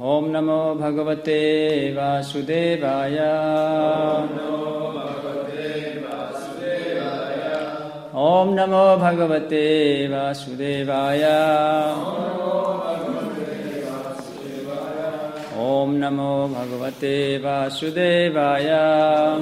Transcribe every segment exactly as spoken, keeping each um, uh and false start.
Om Namo Bhagavate Vasudevaya. Om Namo Bhagavate Vasudevaya. Om Namo Bhagavate Vasudevaya.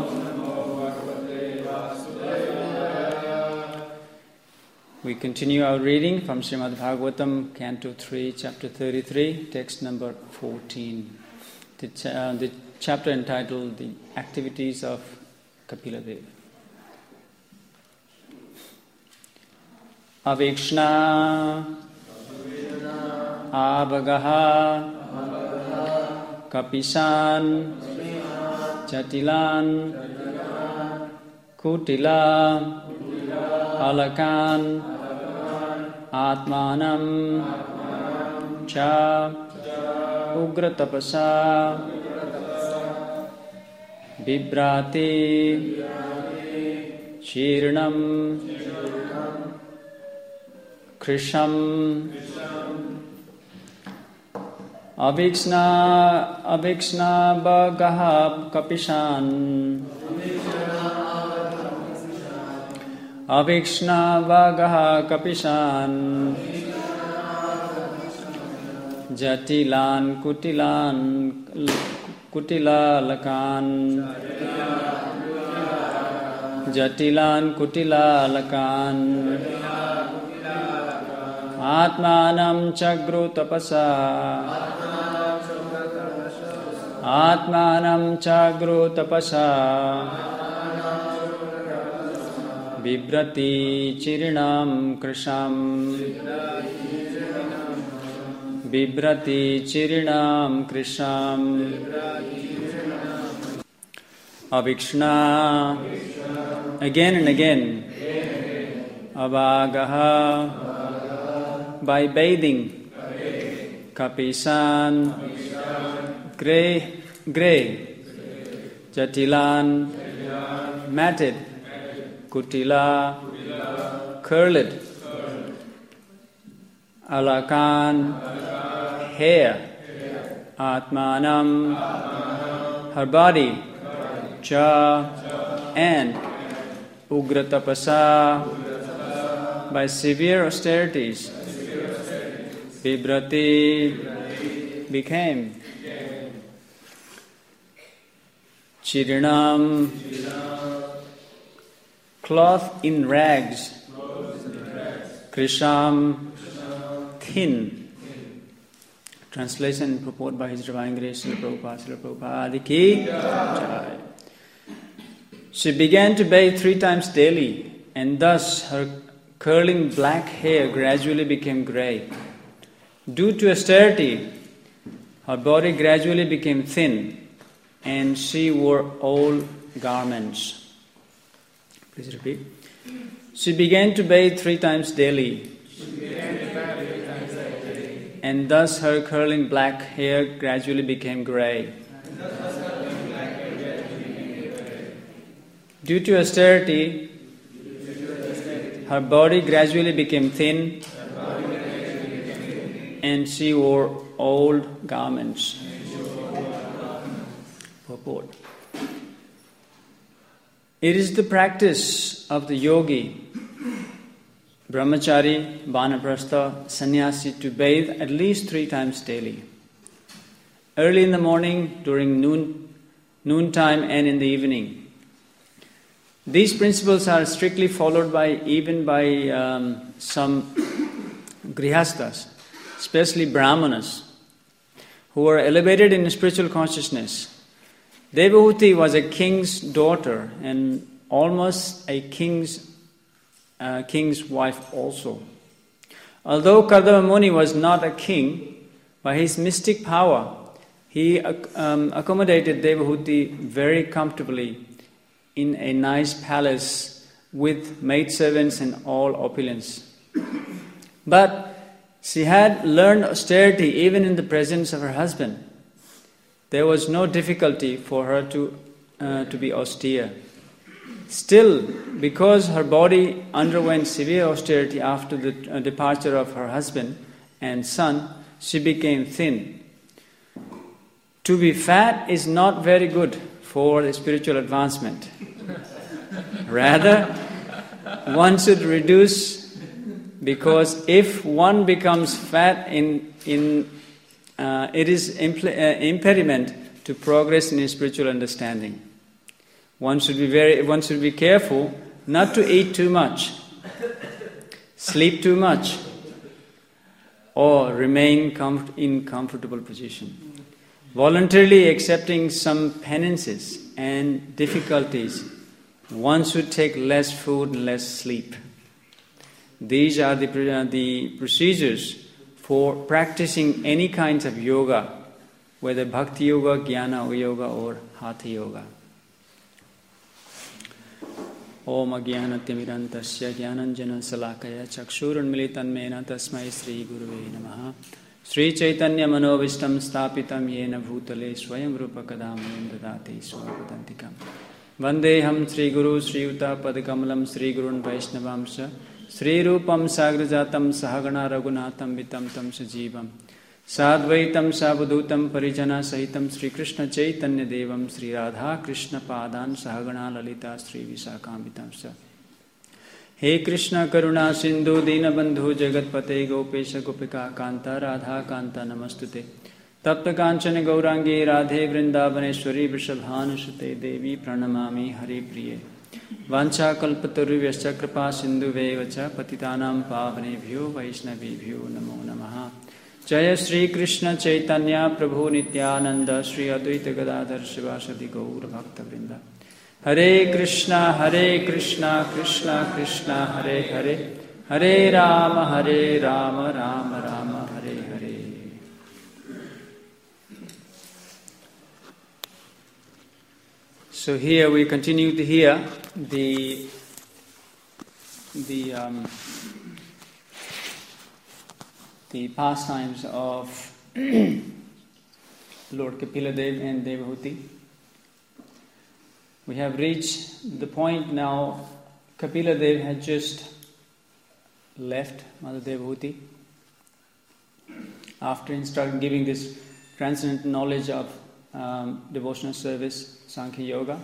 We continue our reading from Srimad Bhagavatam, Canto three, Chapter thirty-three, text number fourteen. The, cha- uh, the chapter entitled The Activities of Kapila Deva. Avikshna Abhagaha Kapisan Jatilan Kutila Alakan Atmanam Cha Ugratapasa Bibrati Shirnam Krisham Avikshna Avikshna Bhagaha Kapishan Avikshna Bhagaha Kapishan Jatilan Kutilan Kutila Lakan Jatilan Kutila Lakan Atmanam Chagru Tapasa Atmanam Chagru Tapasa Bibrati Chirinam Krisham Bibrati Chirinam Krisham Avikshna again and again Avagaha by bathing Kapisan Grey Grey Jatilan matted Kutila, curled. Alakan, hair. Atmanam, her body. Cha, and. Ugratapasa, by severe austerities. Bibrati, became. Chirinam, cloth in rags. Krisham, thin. Translation and purport by His Divine Grace, Srila Prabhupada, Srila Prabhupada Ki Jai. She began to bathe three times daily, and thus her curling black hair gradually became grey. Due to austerity, her body gradually became thin, and she wore old garments. Please repeat. She began to bathe three times daily, and thus her curling black hair gradually became grey. Due to austerity, her body gradually became thin, and she wore old garments. Purport. It is the practice of the yogi, brahmachari, vanaprastha, sannyasi to bathe at least three times daily. Early in the morning, during noon, noontime, and in the evening. These principles are strictly followed by even by um, some grihasthas, especially brahmanas, who are elevated in spiritual consciousness. Devahuti was a king's daughter and almost a king's uh, king's wife also. Although Kardama Muni was not a king, by his mystic power, he um, accommodated Devahuti very comfortably in a nice palace with maidservants and all opulence. But she had learned austerity even in the presence of her husband. There was no difficulty for her to uh, to be austere. Still, because her body underwent severe austerity after the uh, departure of her husband and son, she became thin. To be fat is not very good for spiritual advancement. Rather, one should reduce, because if one becomes fat, in in uh, it is impl- uh, impediment to progress in spiritual understanding. One should be very, one should be careful not to eat too much, sleep too much, or remain comf- in comfortable position. Voluntarily accepting some penances and difficulties, one should take less food and less sleep. These are the, uh, the procedures for practicing any kinds of yoga, whether bhakti yoga, jnana yoga, or hatha yoga. Om ajnanatyamirantasya jnananjana salakaya chakshurunmilitanmena tasmai Sri Guruve Namaha. Sri Chaitanya Manovistam Stapitam Yena Bhutale Swayam Rupa Kadamam Dadati Swapatantikam. Vandeham Sri Guru Sri Yuta Padakamalam Sri Gurun Vaishnavamsa Sri Rupam Sagrajatam Sahagana Raghunatham Vitam Tam Sajivam Sadvaitam Sabudutam Parijana Sahitam Sri Krishna Chaitanya Devam Sri Radha Krishna Padan Sahagana Lalita Sri Visakam Vitam Sa. He Krishna Karuna Sindhu Dinabandhu Jagatpate Gopesha Gopika Kanta Radha Kanta Namastute Tapta Kanchana Gaurangi Radhe Vrindavaneshwari Vrishabhanusute Devi Pranamami Hari Priye Vancha Kalpataruvyacha Kripa Sindhu Vevacha Patitanam Pavanebhyo Vaishnavibhyo Namo Namaha. Jaya Sri Krishna Chaitanya Prabhu Nityananda Sri Advaita Gadadhar Shivasadi Gaur Bhakta Vrinda. Hare Krishna, Hare Krishna, Krishna Krishna, Hare Hare, Hare Rama, Hare Rama, Rama Rama, Hare Hare. So here we continue to hear the the um, the pastimes of Lord Kapila-dev and Devahuti. We have reached the point now. Kapila-dev had just left Mother Devahuti after instructing, giving this transcendent knowledge of um, devotional service, Sankhya Yoga.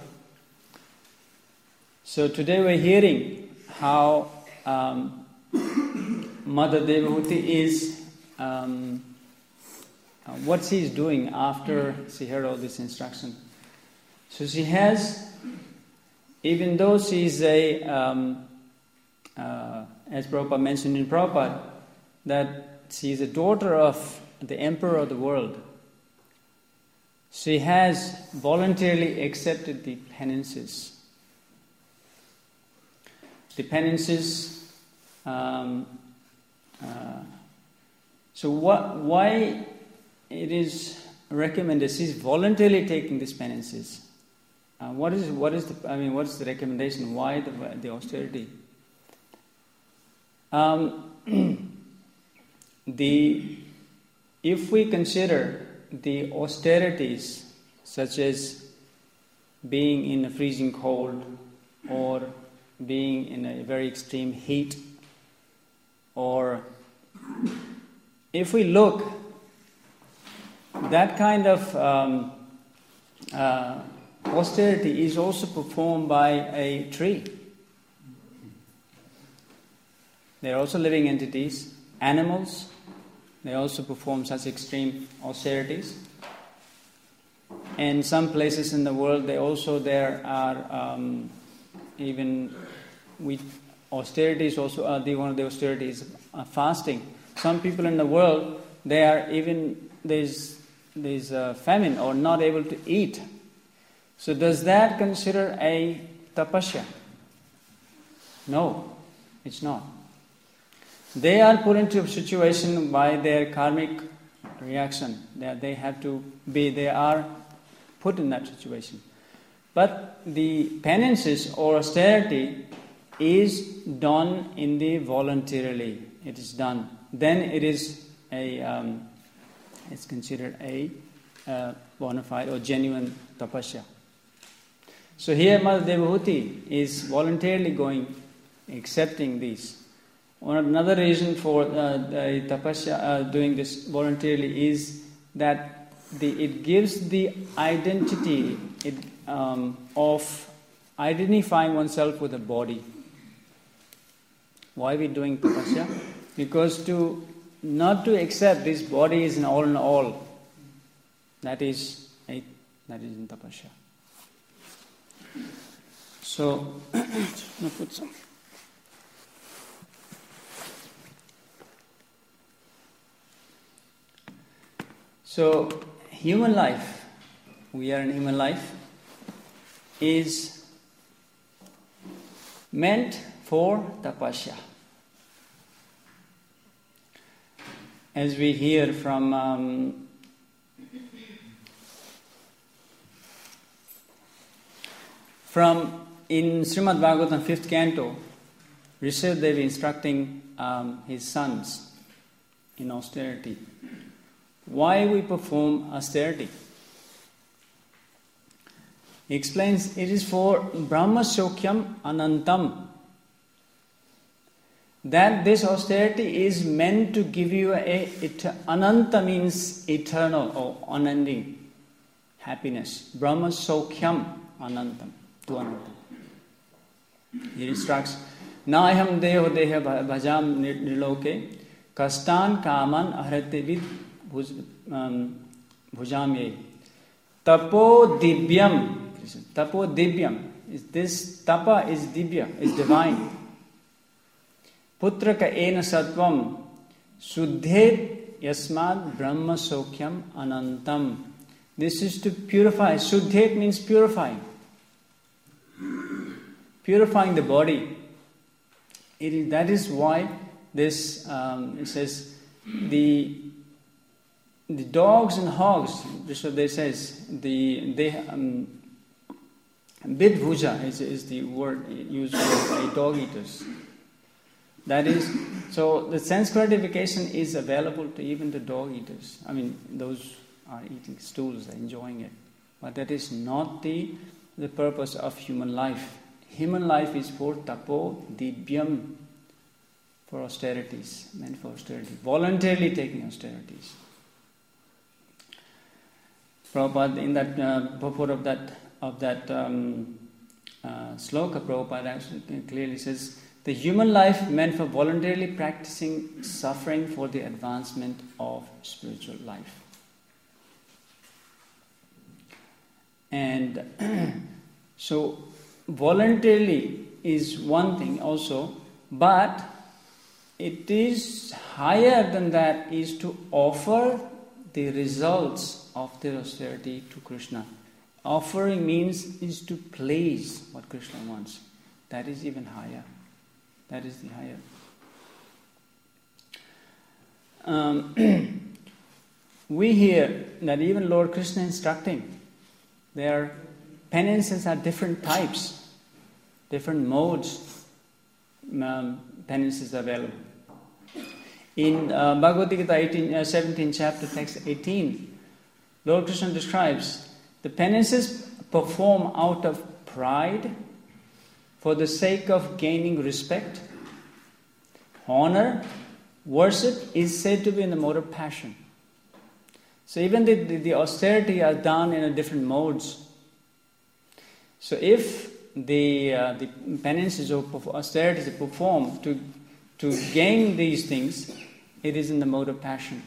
So today we're hearing how um, Mother Devahuti is, um, uh, what she is doing after she heard all this instruction. So she has, even though she is a, um, uh, as Prabhupada mentioned in Prabhupada, that she is a daughter of the emperor of the world, she has voluntarily accepted the penances. The penances, um, uh, so what, why it is recommended, she is voluntarily taking these penances. Uh, what is what is the I mean what is the recommendation? Why the the austerity? Um, the if we consider the austerities such as being in a freezing cold or being in a very extreme heat, or if we look, that kind of um, uh, austerity is also performed by a tree. They are also living entities. Animals, they also perform such extreme austerities. In some places in the world, they also there are um, even with austerities. Also, uh, the one of the austerities uh, fasting. Some people in the world, they are even there's there's a famine or not able to eat. So does that consider a tapasya? No, it's not. They are put into a situation by their karmic reaction. That they have to be, they are put in that situation. But the penances or austerity is done in the voluntarily. It is done. Then it is a, um, it's considered a uh, bona fide or genuine tapasya. So here Mother Devahuti is voluntarily going, accepting these. Another reason for uh, the tapasya, uh, doing this voluntarily, is that the, it gives the identity it, um, of identifying oneself with a body. Why are we doing tapasya? Because to not to accept this body is an all in all. That is a, that is in tapasya. So, I'll put some. So, human life, we are in human life, is meant for tapasya. As we hear from um, from in Srimad Bhagavatam fifth canto, Rishabdev instructing um, his sons in austerity. Why we perform austerity? He explains it is for Brahma Sokyam Anantam. That this austerity is meant to give you a, it, Ananta means eternal or unending happiness. Brahma Sokyam Anantam, to Anantam. He instructs, Naham deho deha bhajam nirloke kastan kaman ahrate vid bhujam ye. Tapo divyam. Tapo divyam. This tapa is divya, is divine. Putraka ena sattvam suddhet yasmad brahma sokyam anantam. This is to purify. Suddhet means purifying. Purifying the body. It is, that is why this, um, it says, the the dogs and hogs, this is what they says, the, they, um, Bidbhuja is, is the word used for dog eaters. That is, so the sense gratification is available to even the dog eaters. I mean, those are eating stools, enjoying it. But that is not the, the purpose of human life. Human life is for tapo divyam, for austerities, meant for austerity, voluntarily taking austerities. Prabhupada, in that uh, purport of that of that um, uh, sloka, Prabhupada actually clearly says, the human life meant for voluntarily practicing suffering for the advancement of spiritual life. And so, voluntarily is one thing also, but it is higher than that, is to offer the results of their austerity to Krishna. Offering means is to please what Krishna wants. That is even higher. That is the higher. Um, we hear that even Lord Krishna instructing, their penances are different types, different modes, um, penances available. In uh, Bhagavad Gita eighteen, uh, seventeenth chapter, text eighteen, Lord Krishna describes the penances performed out of pride for the sake of gaining respect, honor, worship is said to be in the mode of passion. So even the, the, the austerity are done in a different modes. So if the uh, the penances or austerities are performed to to gain these things, it is in the mode of passion.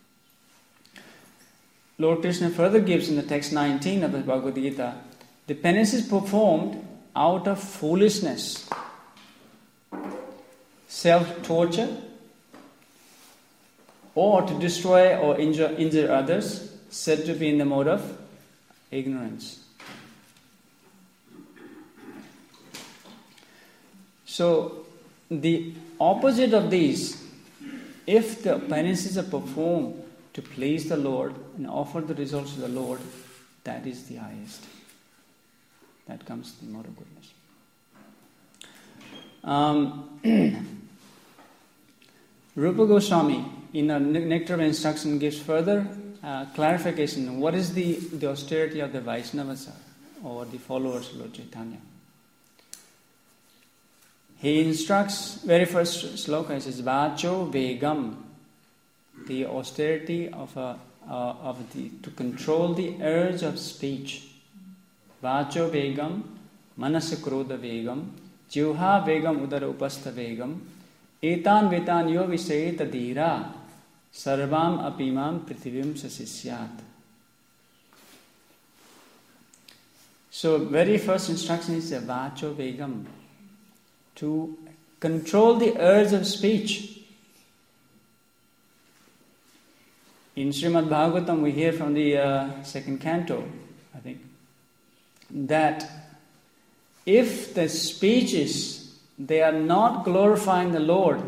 Lord Krishna further gives in the text nineteen of the Bhagavad Gita, the penances performed out of foolishness, self-torture, or to destroy or injure, injure others, said to be in the mode of ignorance. So, the opposite of these, if the penances are performed to please the Lord and offer the results to the Lord, that is the highest. That comes to the mode of goodness. Um, Rupa Goswami, in a Nectar of Instruction, gives further uh, clarification. What is the, the austerity of the Vaishnavas or the followers of Lord Chaitanya? He instructs, very first sloka, he says, Vacho Vegam, the austerity of a, uh, of the to control the urge of speech. Vacho vegam, manasa krodha vegam, jivha vegam udara upastha vegam, etan vetan yo visayeta dhira, sarvam apimam prithivim sasisyat. So, very first instruction is a vacho vegam, to control the urge of speech. In Srimad Bhagavatam, we hear from the uh, second canto, I think, that if the speeches, they are not glorifying the Lord,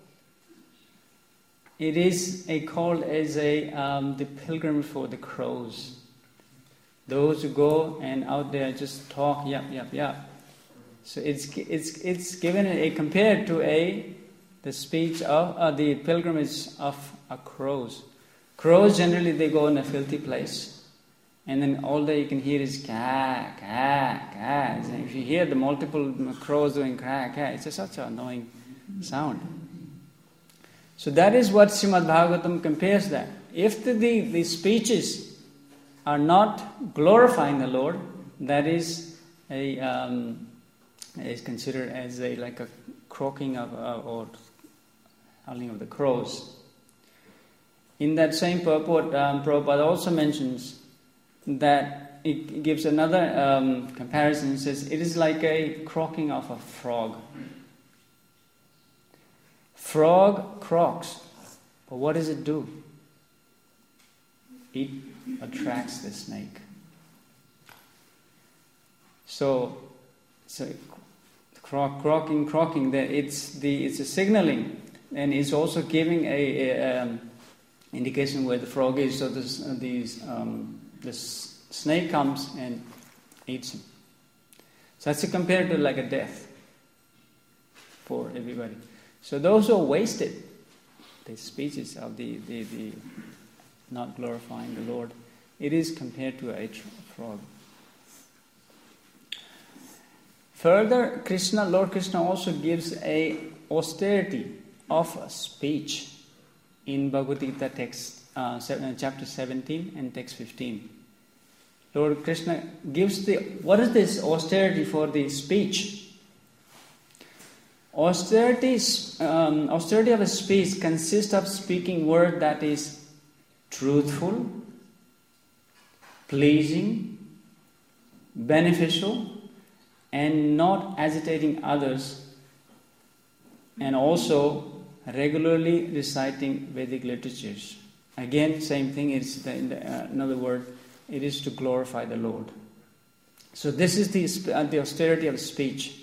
it is a called as a um, the pilgrim for the crows. Those who go and out there just talk, yap, yap, yap. So it's it's it's given a compared to a the speech of uh, the pilgrimage of a crows. Crows generally they go in a filthy place, and then all day you can hear is ka ka ka. And if you hear the multiple crows doing ka ka, it's just such an annoying sound. So that is what Srimad Bhagavatam compares that. If the, the, the speeches are not glorifying the Lord, that is a um, is considered as a like a croaking of uh, or howling of the crows. In that same purport, um, Prabhupada also mentions that it gives another um, comparison. It says it is like a croaking of a frog. Frog croaks, but what does it do? It attracts the snake. So, so croak, croaking, croaking. That it's the it's a signaling, and it's also giving a, a um, indication where the frog is. So this uh, these um, this snake comes and eats him. So that's a compared to like a death for everybody. So those who are wasted, the speeches of the, the, the not glorifying the Lord, it is compared to a frog. Further, Krishna, Lord Krishna also gives a austerity of speech in Bhagavad Gita text, uh, chapter seventeen and text fifteen. Lord Krishna gives the, what is this austerity for the speech? Austerity, um, austerity of a speech consists of speaking word that is truthful, pleasing, beneficial, and not agitating others, and also regularly reciting Vedic literatures. Again, same thing. It's the, in the, uh, another word. It is to glorify the Lord. So this is the uh, the austerity of speech.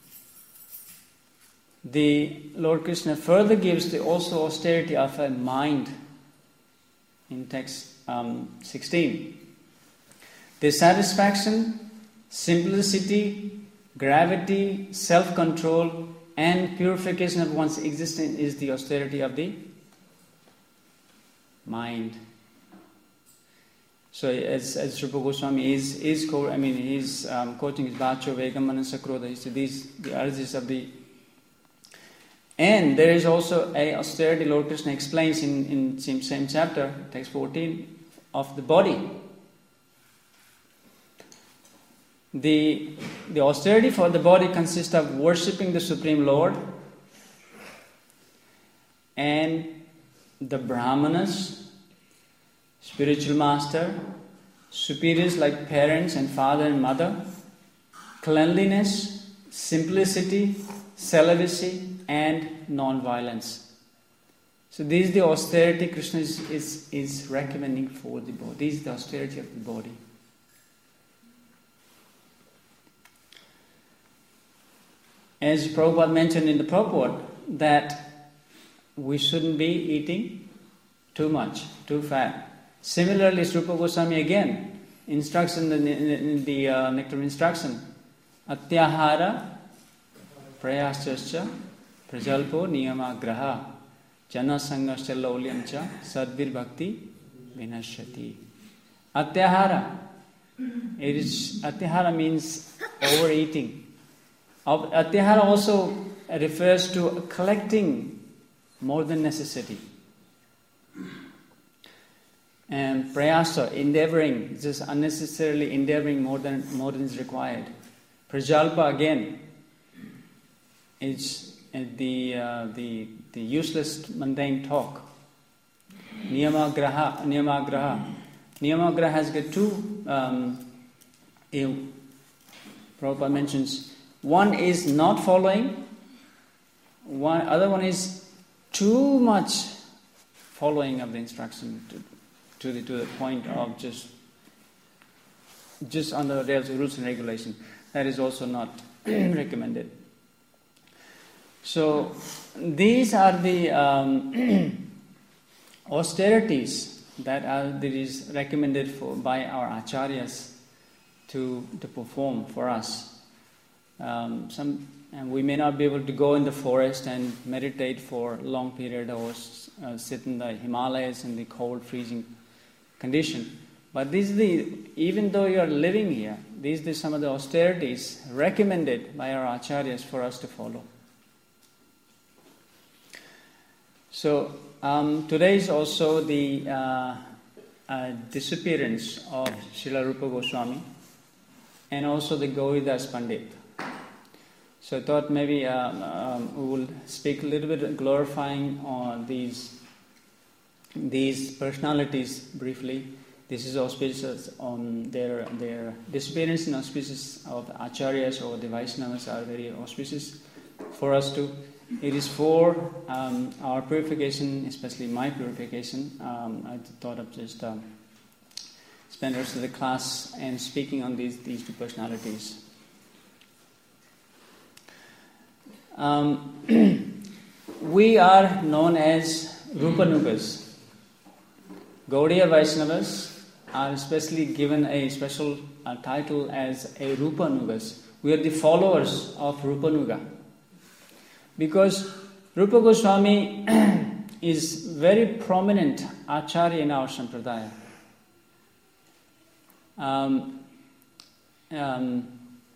The Lord Krishna further gives the also austerity of a mind in text um, sixteen. The satisfaction, simplicity, gravity, self-control, and purification of one's existence is the austerity of the mind. So, as as Rupa Goswami is is co- I mean he's um, quoting his Vacho Vegam Manasa Krodha. He said these the urges of the. And there is also a austerity Lord Krishna explains in in same same chapter, text fourteen, of the body. The the austerity for the body consists of worshipping the Supreme Lord and the Brahmanas, spiritual master, superiors like parents and father and mother, cleanliness, simplicity, celibacy, and non-violence. So this is the austerity Krishna is, is, is recommending for the body. This is the austerity of the body. As Prabhupada mentioned in the purport, that we shouldn't be eating too much, too fat. Similarly, Rupa Goswami again instructs in the, in, in the uh, nectar instruction, Atyahara prayaschascha prajalpo niyama graha jana sangascha laulyamcha sadvir bhakti vinashati. Atyahara. It is, Atyahara means overeating. Atyahara also refers to collecting more than necessity. and prayasa, endeavoring, just unnecessarily endeavoring more than more than is required. Prajalpa again is the uh, the the useless mundane talk. Niyamagraha, niyamagraha, niyamagraha has got two. Um, Prabhupada mentions one is not following. One other one is too much following of the instruction to, to the to the point of just just under the rules and regulations. That is also not recommended. So these are the um, austerities that are that is recommended for by our acharyas to to perform for us. Um, some and we may not be able to go in the forest and meditate for a long period or uh, sit in the Himalayas in the cold, freezing condition. But these are the, even though you are living here, these are some of the austerities recommended by our acharyas for us to follow. So um, today is also the uh, uh, disappearance of Srila Rupa Goswami and also the Gauridas Pandit. So I thought maybe um, um, we will speak a little bit glorifying on these these personalities briefly. This is auspicious on their their disappearance and auspicious of the acharyas or the Vaishnavas are very auspicious for us to. It is for um, our purification, especially my purification. Um, I thought of just um, spend the rest of the class and speaking on these these two personalities. Um, we are known as Rupanugas. Gaudiya Vaishnavas are especially given a special uh, title as a Rupanugas. We are the followers of Rupanuga. Because Rupa Goswami is very prominent acharya in our sampradaya. Um, um,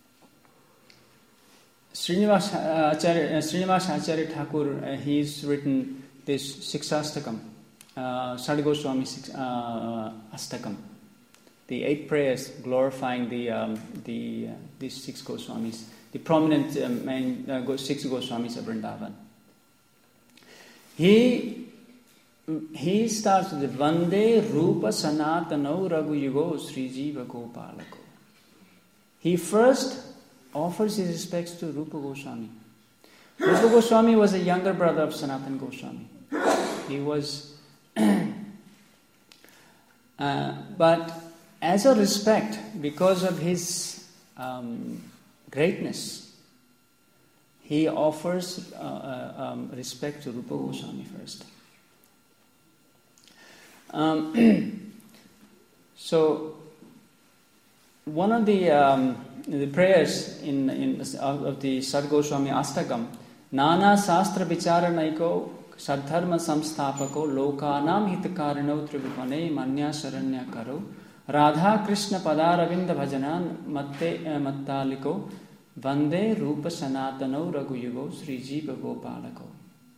Srinivas uh, Acharya, uh, Srinivas Acharya Thakur, uh, he's written this Siksastakam, uh, Sada Goswami six, uh, Astakam, the eight prayers glorifying the um, the uh, these six Goswamis, the prominent uh, main uh, six Goswamis of Vrindavan. He he starts with Vande Rupa Sanatano Raghu Yugo Sri Jiva Gopalako. He first offers his respects to Rupa Goswami. Rupa Goswami was a younger brother of Sanatana Goswami. He was, uh, but as a respect, because of his um, greatness, he offers uh, uh, um, respect to Rupa Goswami first. Um, so, one of the um, the prayers in, in of the Sada Goswami Astakam, Nana Sastra Vicharanaiko Sadharma Samstapako Lokanam Hitakarano Tribhupane Manya Saranya Karo Radha Krishna Padaravinda Bhajanan Matte Mattaliko Vande Rupa Sanatano Raghuyugo Sri Jiva Gopalako.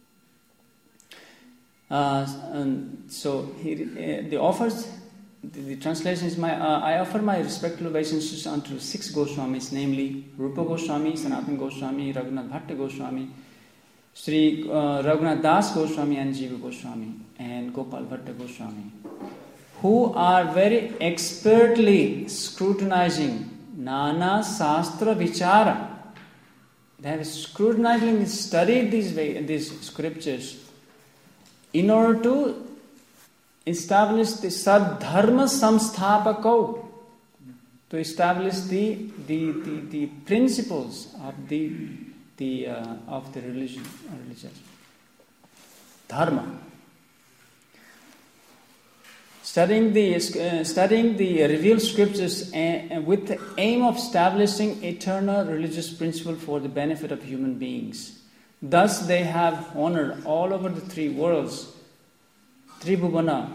Uh, and so he, uh, the offers, the, the translation is my. Uh, I offer my respectful obeisances unto six Goswamis, namely Rupa Goswami, Sanatana Goswami, Raghunath Bhatta Goswami, Sri uh, Raghunath Das Goswami, and Jiva Goswami, and Gopal Bhatta Goswami, who are very expertly scrutinizing Nana Sastra Vichara. They have scrutinizingly studied these these scriptures in order to establish the Sadharma Samsthapako, to establish the the, the, the principles of the the uh, of the religion, religion. Dharma. Studying the uh, studying the revealed scriptures uh, with the aim of establishing eternal religious principle for the benefit of human beings. Thus they have honored all over the three worlds, Tribhuvana,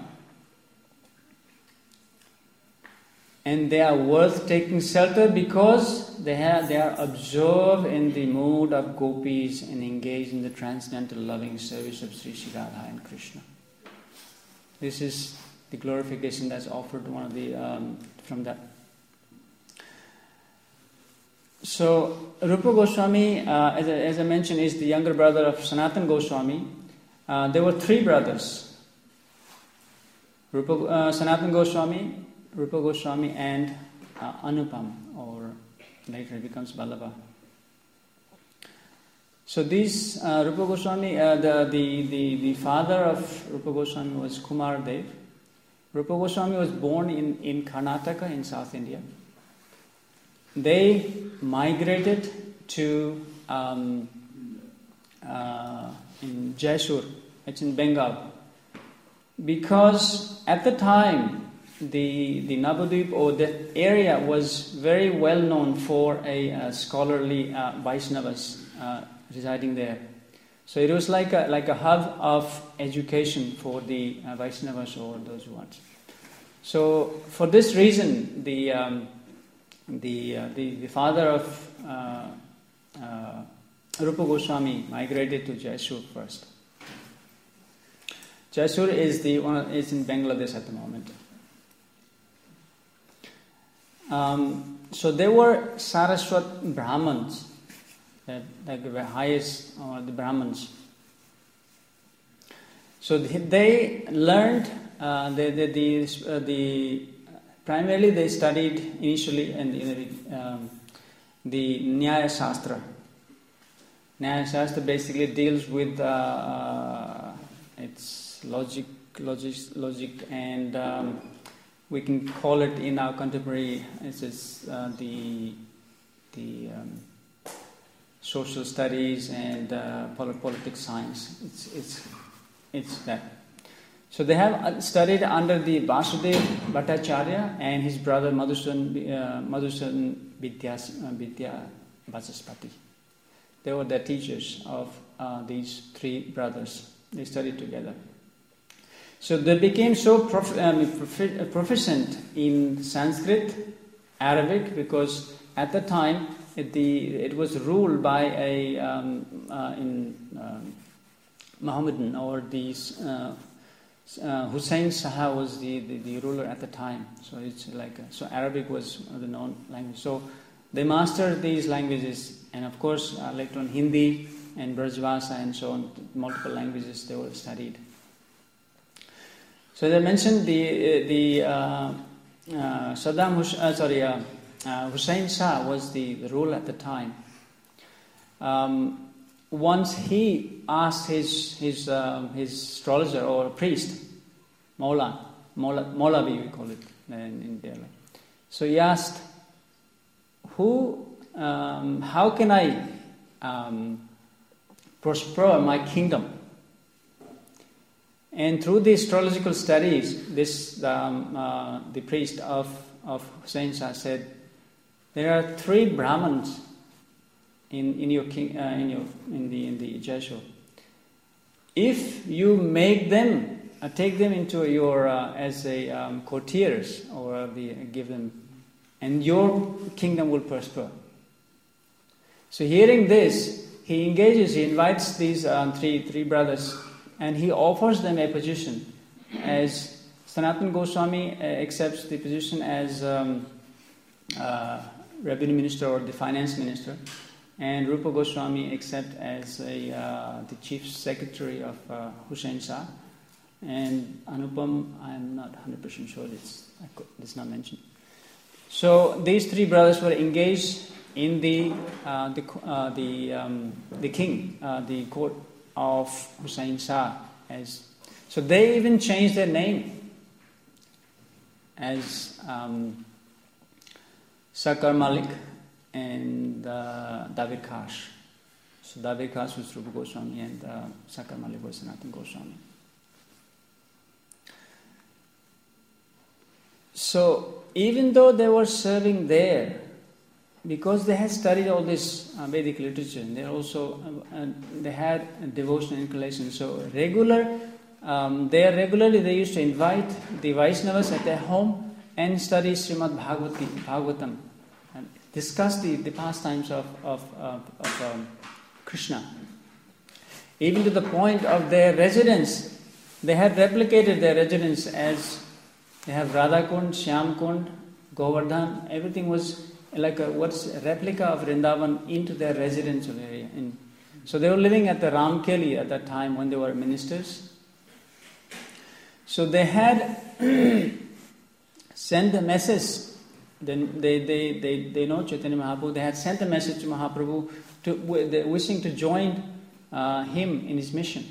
and they are worth taking shelter because they have they are absorbed in the mood of gopis and engaged in the transcendental loving service of Sri Sri Radha and Krishna. This is the glorification that's offered one of the um, from that. So Rupa Goswami, uh, as, I, as I mentioned, is the younger brother of Sanatana Goswami. Uh, there were three brothers: Rupa, uh, Sanatana Goswami, Rupa Goswami, and uh, Anupam, or later it becomes Vallabha. So these uh, Rupa Goswami, uh, the, the the the father of Rupa Goswami was Kumar Dev. Rupa Goswami was born in, in Karnataka in South India. They migrated to um, uh, in Jaisur, it's in Bengal, because at the time the the Navadvip or the area was very well known for a, a scholarly uh, Vaishnavas uh, residing there. So it was like a like a hub of education for the uh, Vaishnavas or those who want. So for this reason, the um, the, uh, the the father of uh, uh, Rupa Goswami migrated to Jaisur first. Jaisur is the one is in Bangladesh at the moment. Um, so there were Saraswat Brahmins, that like the highest or the Brahmins. So they learned uh, the the the, uh, the primarily they studied initially in the, um, the Nyaya Shastra. Nyaya Shastra basically deals with uh, uh, its logic, logic, logic, and um, we can call it in our contemporary. It's just, uh, the the um, social studies and uh, politics science. It's it's it's that. So they have studied under the Vasudev Bhattacharya and his brother Madhusudan uh, Madhusudan Vidya uh, Vidya Vachaspati. They were the teachers of uh, these three brothers. They studied together. So they became so prof- um, profi- proficient in Sanskrit, Arabic, because at the time it, the, it was ruled by a um, uh, in um, Mohammedan or these. Uh, Uh, Hussain Shah was the, the, the ruler at the time, so it's like a, so Arabic was the known language. So they mastered these languages, and of course uh, later on Hindi and Brajvasa and so on, multiple languages they were studied. So they mentioned the the uh, uh, Saddam Hus- uh, sorry uh, uh, Hussain Shah was the, the ruler at the time. Um, Once he asked his his um, his astrologer or priest, Mola, Mola, Molavi we call it in India. So he asked, "Who, um, how can I um, prosper my kingdom?" And through the astrological studies, this um, uh, the priest of of Hussain Shah said, "There are three Brahmins in in your king uh, in your in the in the Jaisur. If you make them uh, take them into your uh, as a um, courtiers or the give them, and your kingdom will prosper." So hearing this, he engages, he invites these um, three three brothers, and he offers them a position as Sanatana Goswami uh, accepts the position as um, uh, revenue minister or the finance minister. And Rupa Goswami accepted as a, uh, the chief secretary of uh, Hussain Shah. And Anupam, I'm not one hundred percent sure, it's, it's not mentioned. So these three brothers were engaged in the uh, the uh, the, um, the king, uh, the court of Hussain Shah. As, so they even changed their name as um, Sakar Malik and uh, David Kash. So David Kash was Rupa Goswami and uh, Sakar Malik was Sanatana Goswami. So even though they were serving there, because they had studied all this uh, Vedic literature, and they also uh, uh, they had a devotional inclination. So regular, um, there regularly they used to invite the Vaishnavas at their home and study Srimad Bhagavati, Bhagavatam. Discuss the, the pastimes of, of, of, of um, Krishna. Even to the point of their residence, they had replicated their residence as They have Radha Kund, Shyam Kund, Govardhan. Everything was like a what's a replica of Vrindavan into their residential area. In, so they were living at the Ramkeli at that time when they were ministers. So they had sent a message. Then they they they they know Chaitanya Mahaprabhu. They had sent a message to Mahaprabhu to wishing to join uh, him in his mission.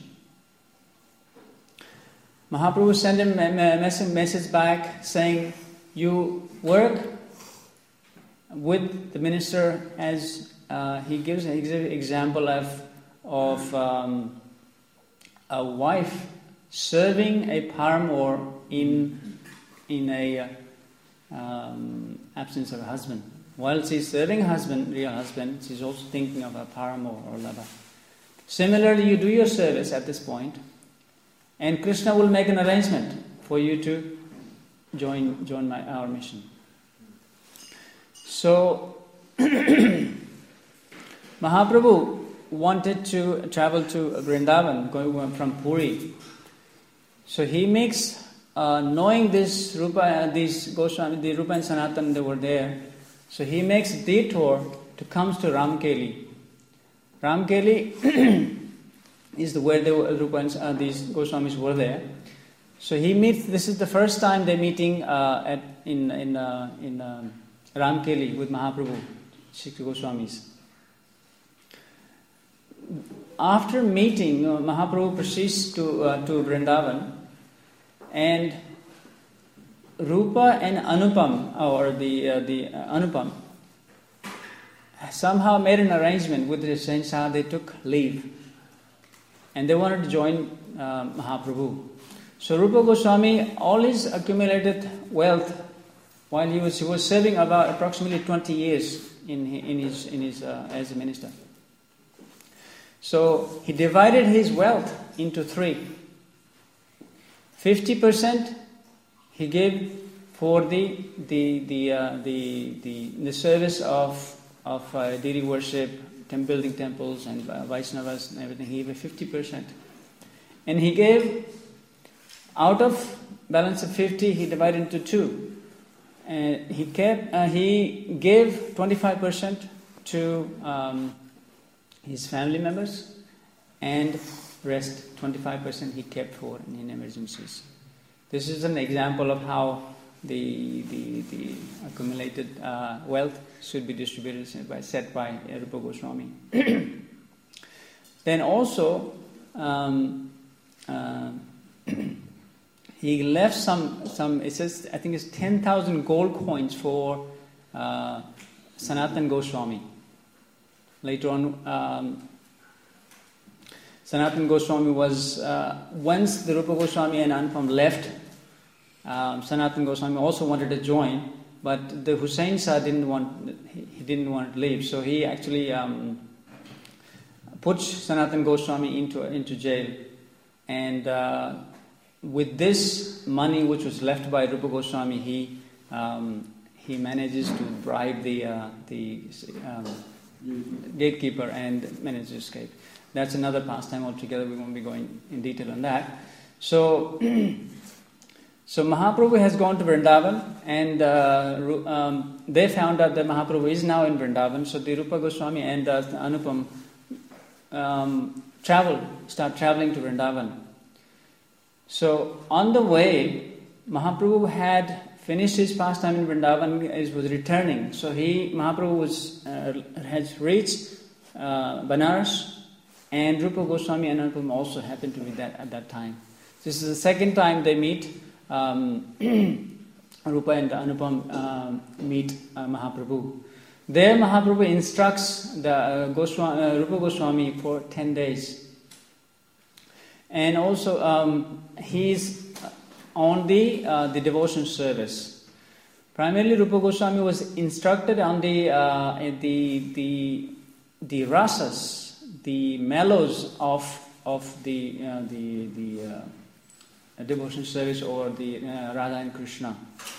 Mahaprabhu sent him a message back saying, "You work with the minister as uh, he gives an example of of um, a wife serving a paramour in in a um, absence of a husband. While she's serving a husband, real husband, she's also thinking of a paramour or lover. Similarly, you do your service at this point, and Krishna will make an arrangement for you to join join my, our mission." So Mahaprabhu wanted to travel to Vrindavan, going from Puri. So he makes, uh, knowing this Rupa, uh, these Goswami, the Rupa and Sanatan, they were there. So he makes a detour to comes to Ramkeli. Ramkeli is the where the Rupa and uh, these Goswamis were there. So he meets. This is the first time they're meeting uh, at in in uh, in um, Ramkeli with Mahaprabhu, six Goswamis. After meeting, uh, Mahaprabhu proceeds to uh, to Vrindavan, and Rupa and Anupam, or the uh, the uh, Anupam, somehow made an arrangement with the Shahenshah. They took leave, and they wanted to join uh, Mahaprabhu. So Rupa Goswami, all his accumulated wealth, while he was he was serving about approximately twenty years in in his in his uh, as a minister. So he divided his wealth into three. Fifty percent he gave for the the the uh, the, the the service of of uh, deity worship, temple building temples and uh, Vaishnavas and everything. He gave fifty percent, and he gave out of balance of fifty. He divided into two, and he kept uh, he gave twenty-five percent to um, his family members, and rest twenty-five percent he kept for in emergencies. This is an example of how the the, the accumulated uh, wealth should be distributed by set by Rupa Goswami. Then also um, uh, he left some some. It says I think it's ten thousand gold coins for uh, Sanatan Goswami. Later on, um, Sanatan Goswami was, uh, once the Rupa Goswami and Anupam left, um, Sanatan Goswami also wanted to join, but the Hussain Shah didn't want, he didn't want to leave, so he actually um, put Sanatan Goswami into, into jail, and uh, with this money which was left by Rupa Goswami, he um, he manages to bribe the uh, the um, gatekeeper and manage to escape. That's another pastime altogether. We won't be going in detail on that. So, so Mahaprabhu has gone to Vrindavan, and uh, um, they found out that Mahaprabhu is now in Vrindavan. So the Rupa Goswami and uh, Anupam um, travel, start traveling to Vrindavan. So on the way, Mahaprabhu had finished his pastime in Vrindavan, and was returning. So he, Mahaprabhu was, uh, has reached uh, Banaras, and Rupa Goswami and Anupam also happened to be there at that time. This is the second time they meet. Um, Rupa and Anupam um, meet uh, Mahaprabhu. There Mahaprabhu instructs the uh, Goswami, uh, Rupa Goswami for ten days. And also um, he's on the uh, the devotion service. Primarily, Rupa Goswami was instructed on the uh, the the the rasas, the mellows of of the uh, the the uh, devotion service, or the uh, Radha and Krishna.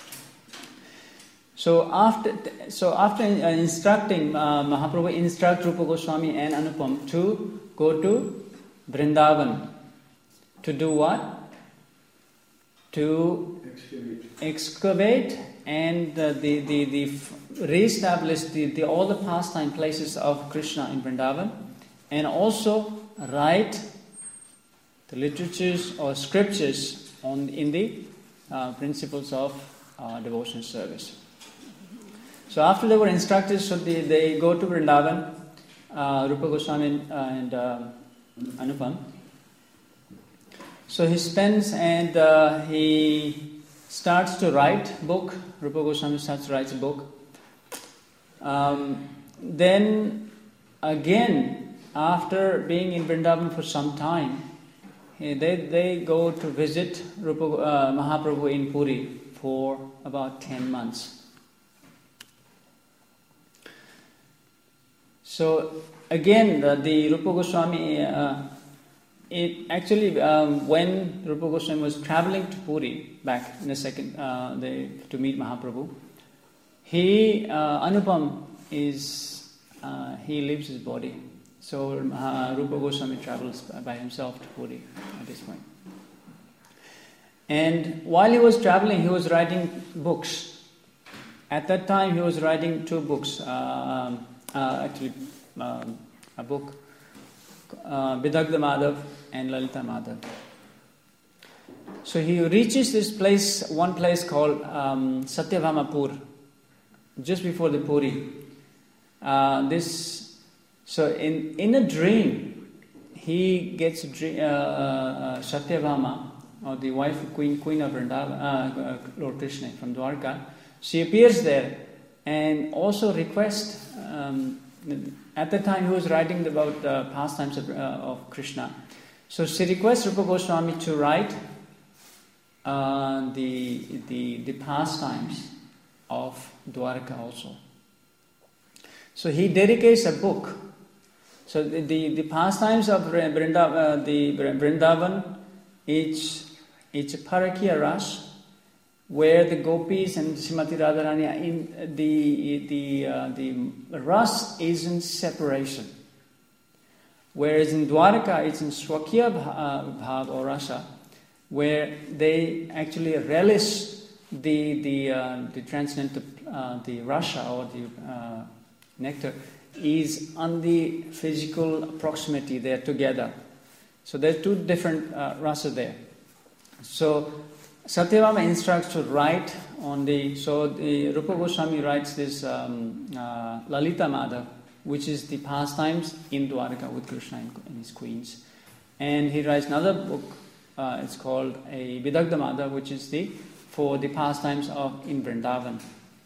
So after so after uh, instructing uh, Mahaprabhu instruct Rupa Goswami and Anupam to go to Vrindavan to do what? To Excavate. excavate and uh, the, the, the f- re-establish the, the, all the pastime places of Krishna in Vrindavan, and also write the literatures or scriptures on in the uh, principles of uh, devotion service. So after they were instructed, so they, they go to Vrindavan, uh, Rupa Goswami and uh, Anupam. So he spends and uh, he starts to write book. Rupa Goswami starts to write a book. Um, then again, after being in Vrindavan for some time, they they go to visit Rupa, uh, Mahaprabhu in Puri for about ten months. So again, the, the Rupa Goswami, uh, it actually um, when Rupa Goswami was traveling to Puri back in the second uh, the, to meet Mahaprabhu, he uh, Anupam is uh, he leaves his body. So uh, Rupa Goswami travels by himself to Puri at this point. And while he was traveling, he was writing books. At that time, he was writing two books. Uh, uh, actually, um, a book, uh, Bidagda Madhav and Lalita Madhav. So he reaches this place, one place called um, Satyabhamapur, just before the Puri. Uh, this, so in in a dream, he gets a dream, uh, uh, Satyabhama, or the wife of Queen Queen of Vrindavan, uh, uh, Lord Krishna from Dwarka. She appears there and also requests. Um, at the time, he was writing about the pastimes of, uh, of Krishna. So she requests Rupa Goswami to write uh, the, the the pastimes of Dwarka also. So he dedicates a book. So the the, the pastimes of Vrindavan, uh, the Vrindavan, it's it's a Parakya Ras, where the gopis and Srimati Radharani are in the the uh, the ras is in separation, whereas in Dwarka it's in Swakya Bhav or Rasa, where they actually relish the the uh, the transcendental uh, the rasa or the uh, nectar is on the physical proximity. They are together, so there are two different uh, rasa there. So Satyabhama instructs to write on the, so the Rupa Goswami writes this um, uh, Lalita Madhav, which is the pastimes in Dwarka with Krishna and, and his queens. And he writes another book, uh, it's called a Bidagda Madhav, which is the, for the pastimes of in Vrindavan.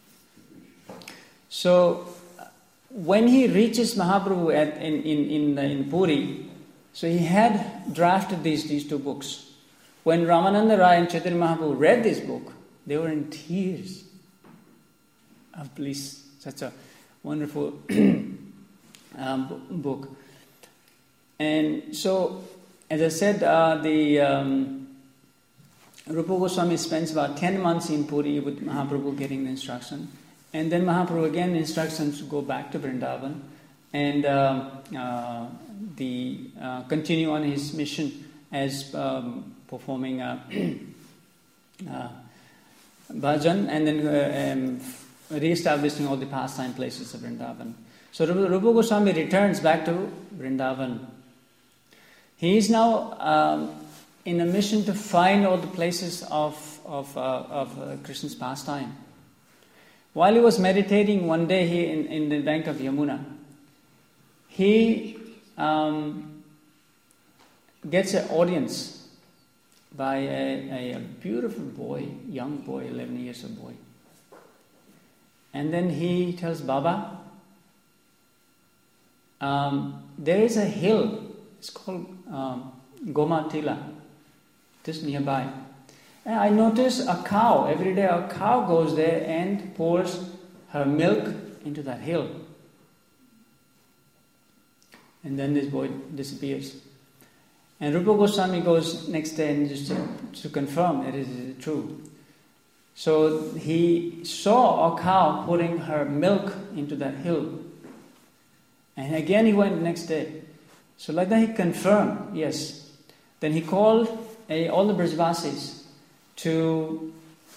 So when he reaches Mahaprabhu at, in, in, in, in Puri, so he had drafted these, these two books. When Ramananda Rai and Chaitanya Mahaprabhu read this book, they were in tears of bliss. Such a wonderful um, book. And so, as I said, uh, the um, Rupa Goswami spends about ten months in Puri with Mahaprabhu getting the instruction. And then Mahaprabhu again instructs him to go back to Vrindavan and uh, uh, the uh, continue on his mission as um, performing uh, uh, bhajan and then uh, um, re-establishing all the pastime places of Vrindavan. So Rupa Goswami returns back to Vrindavan. He is now um, in a mission to find all the places of, of, uh, of uh, Krishna's pastime. While he was meditating one day he, in, in the bank of Yamuna, he um, gets an audience by a, a beautiful boy, young boy, eleven years old boy. And then he tells Baba, um, there is a hill, it's called um, Gomatila, just nearby. And I notice a cow, every day a cow goes there and pours her milk into that hill. And then this boy disappears. And Rupa Goswami goes next day and just to, to confirm it is true. So he saw a cow putting her milk into that hill. And again he went the next day. So like that he confirmed, yes. Then he called a, all the Brajvasis to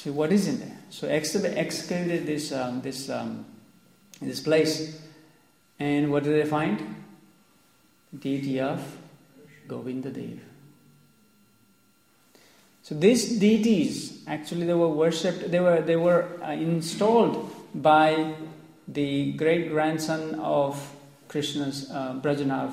see what is in there. So excavated this um, this um, this place, and what did they find? The deity of Govinda Dev. So these deities actually they were worshipped. They were they were uh, installed by the great grandson of Krishna's uh, Brajanav.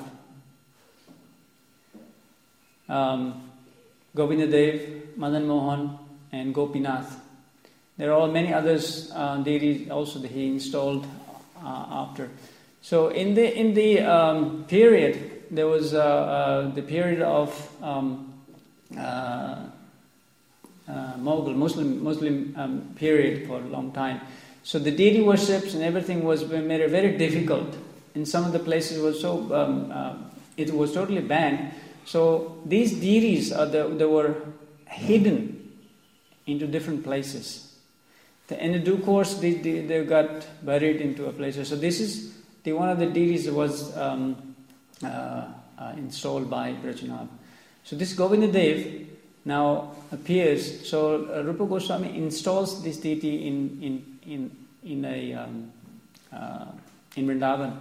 Um, Govinda Dev, Madan Mohan, and Gopinath. There are all many others uh, deities also that he installed uh, after. So in the in the um, period there was uh, uh, the period of um, uh, uh, Mughal Muslim Muslim um, period for a long time. So the deity worships and everything was made it very difficult. In some of the places it was so um, uh, it was totally banned. So these deities are the, they were hidden into different places. The, in the due course, they, they, they got buried into a place. So this is the one of the deities that was um, uh, uh, installed by Brajanav. So this Govinda Dev now appears. So uh, Rupa Goswami installs this deity in in in in a um, uh, in Vrindavan.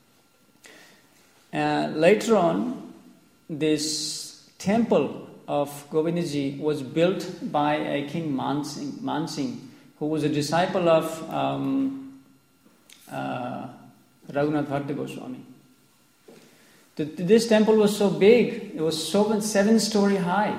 Uh, later on, this temple of Govindaji was built by a King Mansingh, Mansingh, who was a disciple of um, uh, Raghunath Bhatta Goswami. The, this temple was so big; it was so seven story high.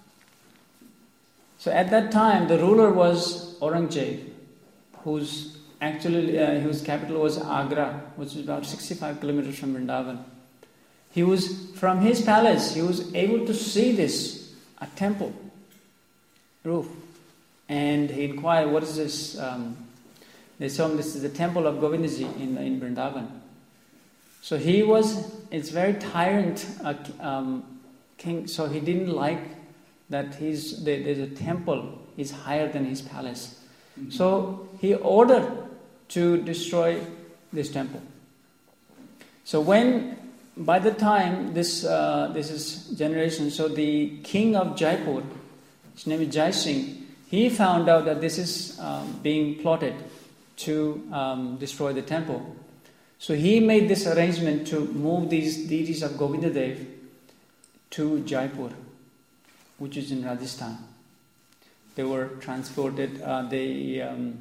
So at that time, the ruler was Aurangzeb, whose actually uh, whose capital was Agra, which is about sixty-five kilometers from Vrindavan. He was, from his palace, he was able to see this, a temple roof. And he inquired, what is this? Um, they saw him, this is the temple of Govindaji in, in Vrindavan. So he was, it's very tyrant uh, um, king, so he didn't like that he's, there, there's a temple is higher than his palace. Mm-hmm. So he ordered to destroy this temple. So when By the time this uh, this is generation, so the king of Jaipur, his name is Jai Singh, he found out that this is um, being plotted to um, destroy the temple. So he made this arrangement to move these deities of Govinda Dev to Jaipur, which is in Rajasthan. They were transported. Uh, they um,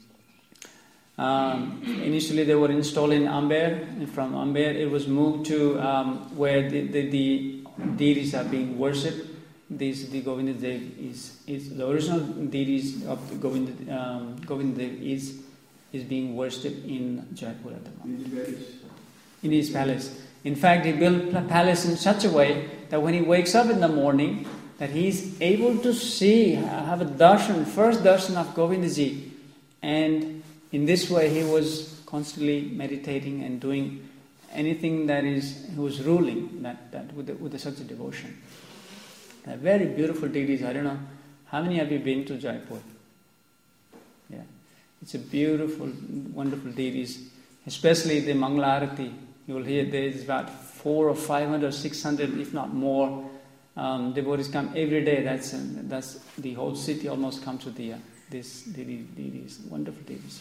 Um, initially they were installed in Amber, and from Amber it was moved to um, where the, the, the deities are being worshipped. This, the Govinda Dev is, is the original deities of the Govinda, um, Govinda Dev is, is being worshipped in Jaipur at the moment. In his palace. In fact, he built a palace in such a way that when he wakes up in the morning, that he's able to see, have a darshan, first darshan of Govindaji, and in this way, he was constantly meditating and doing anything that is, he was ruling that, that with, the, with the, such a devotion. They're very beautiful deities. I don't know, how many have you been to Jaipur? Yeah, it's a beautiful, wonderful deities, especially the Mangala Arati. You will hear there is about four or five hundred, six hundred, if not more, um, devotees come every day. That's uh, that's the whole city almost comes to the uh, this deities, wonderful deities.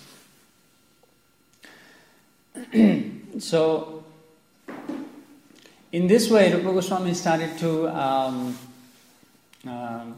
So, in this way, Rupa Goswami started to um, um,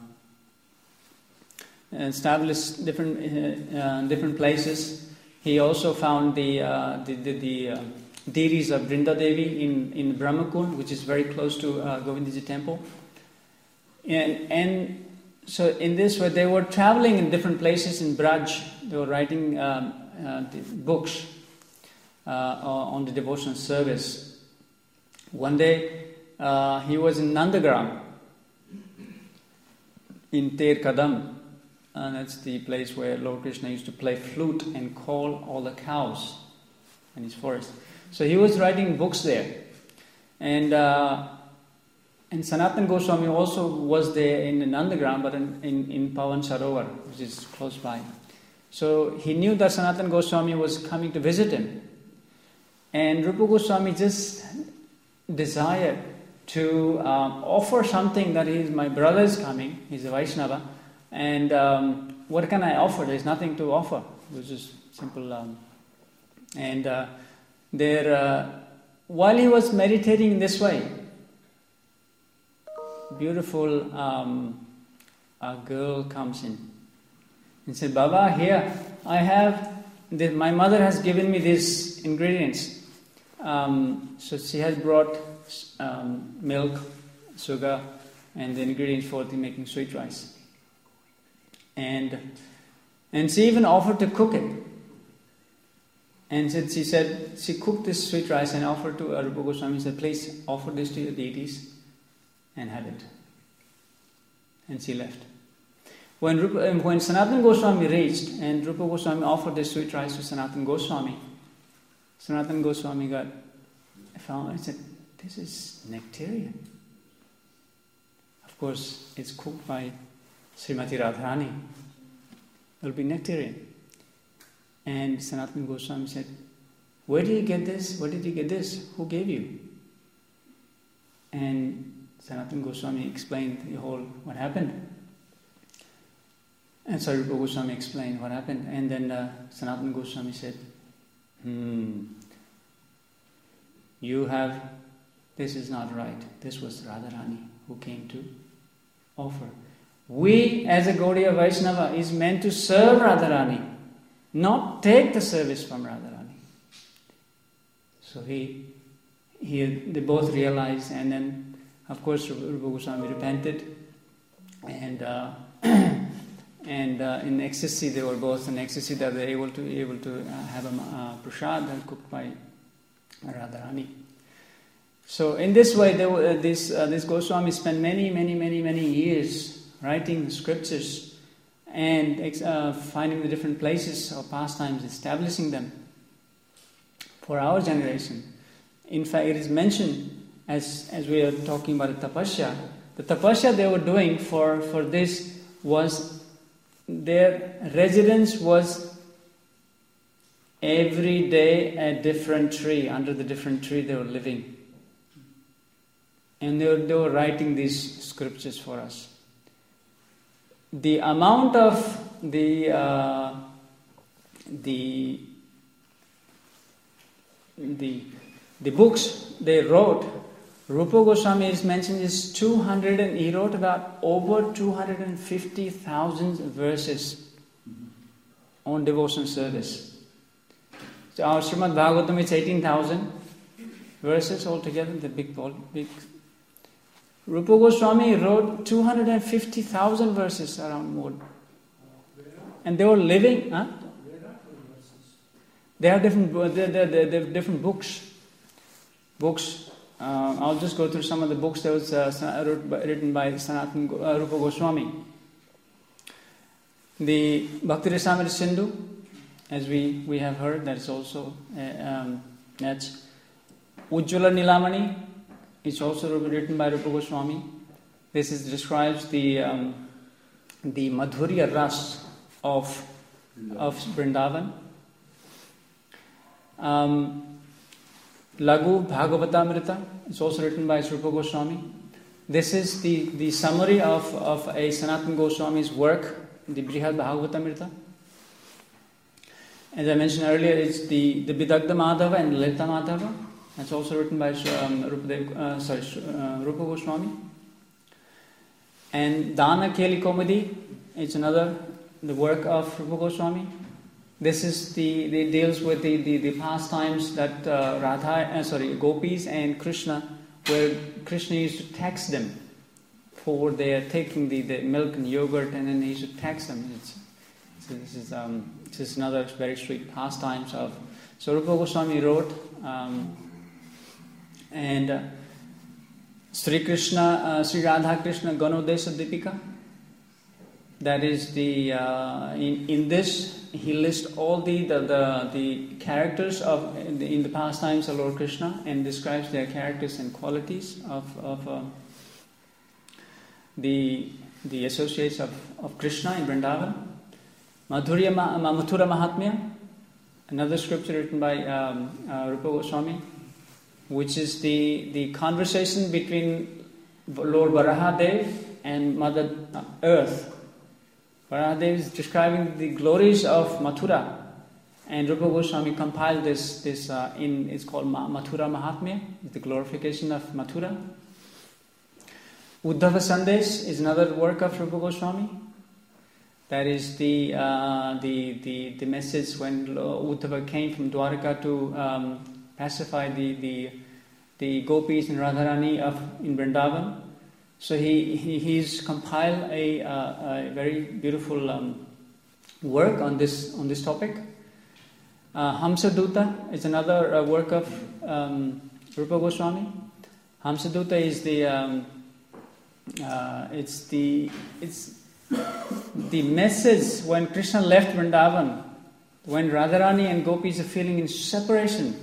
establish different uh, uh, different places. He also found the uh, the, the, the uh, deities of Vrinda Devi in in Brahmakund, which is very close to uh, Govindaji temple, and and. So in this way, they were traveling in different places in Braj. They were writing um, uh, the books uh, on the devotional service. One day, uh, he was in Nandagram, in Ter Kadam. And that's the place where Lord Krishna used to play flute and call all the cows in his forest. So he was writing books there. And... Uh, And Sanatan Goswami also was there in Nandagram, but in, in, in Pavan Sarovar, which is close by. So he knew that Sanatan Goswami was coming to visit him. And Rupa Goswami just desired to um, offer something that is, my brother is coming, he's a Vaishnava, and um, what can I offer? There's nothing to offer. It was just simple. Um, and uh, there, uh, while he was meditating in this way, beautiful um, a girl comes in and said, Baba, here I have, this, my mother has given me these ingredients. Um, so she has brought um, milk, sugar, and the ingredients for the making sweet rice. And and she even offered to cook it. And said, she said, she cooked this sweet rice and offered to Rupa Goswami and said, please offer this to your deities and have it. And she left. When, Rupa, when Sanatana Goswami reached and Rupa Goswami offered this sweet rice to Sanatana Goswami, Sanatana Goswami got, I found, I said, this is nectarian. Of course, it's cooked by Srimati Radharani. It'll be nectarian. And Sanatana Goswami said, where did you get this? Where did you get this? Who gave you? And Sanatana Goswami explained the whole, what happened. And so Rupa Goswami explained what happened. And then uh, Sanatana Goswami said, hmm, you have, this is not right. This was Radharani who came to offer. We as a Gaudiya Vaishnava is meant to serve Radharani, not take the service from Radharani. So he, he, they both realized, and then of course Rupa Goswami repented, and uh, and uh, in ecstasy they were both in ecstasy that they were able to able to uh, have a uh, prasad cooked by Radharani. So in this way, they were, uh, this uh, this Goswami spent many many many many years writing the scriptures and uh, finding the different places or pastimes, establishing them for our generation. In fact, it is mentioned as as we are talking about the tapasya. The tapasya they were doing for, for this was their residence was every day a different tree. Under the different tree they were living. And they were, they were writing these scriptures for us. The amount of the uh, the the the books they wrote, Rupa Goswami is mentioned is two hundred, and he wrote about over two hundred and fifty thousand verses on devotion service. So our Srimad Bhagavatam is eighteen thousand verses altogether. The big big. Rupa Goswami wrote two hundred fifty thousand verses around more. And they were living, huh? They have different, they, they, they, they have different books. Books. Uh, I'll just go through some of the books that was uh, written by Sanatana uh, Rupa Goswami. The Bhakti Rasamrita Sindhu, as we, we have heard, that is also uh, um, that's Ujjvala Nilamani. It's also written by Rupa Goswami. This is, describes the um, the Madhurya Ras of of Vrindavan. Um, Lagu Bhagavatamrita. It's also written by Rupa Goswami. This is the, the summary of, of a Sanatana Goswami's work, the Brihad Bhagavatamrita. As I mentioned earlier, it's the, the Bidagdha Madhava and Lalita Madhava. That's also written by um, Rupa, Dev, uh, sorry, uh, Rupa Goswami. And Dana Keli Komedi is another, the work of Rupa Goswami. This is the, the deals with the, the, the pastimes that uh, Radha, uh, sorry, Gopis and Krishna, where Krishna used to tax them for their taking the, the milk and yogurt, and then he used to tax them. It's, so this is um, this is another very sweet pastimes of. So Rupa Goswami wrote. Um, And uh, Sri Krishna, uh, Sri Radha Krishna Ganodesha Dipika. That is the uh, in in this he lists all the the, the, the characters of in the, in the pastimes of Lord Krishna and describes their characters and qualities of of uh, the the associates of, of Krishna in Vrindavan. Madhurya Ma, Mathura Mahatmya, another scripture written by um, uh, Rupa Goswami, which is the, the conversation between Lord Varahadev and Mother Earth. Baladev is describing the glories of Mathura, and Rupa Goswami compiled this. This uh, in it's called Mathura Mahatmya, the glorification of Mathura. Uddhava Sandesh is another work of Rupa Goswami. That is the uh, the, the the message when Uddhava came from Dwarka to um, pacify the, the the gopis and Radharani of in Vrindavan. So he, he he's compiled a, uh, a very beautiful um, work on this on this topic. Uh, Hamsaduta is another uh, work of um, Rupa Goswami. Hamsaduta is the um, uh, it's the it's the message when Krishna left Vrindavan, when Radharani and gopis are feeling in separation.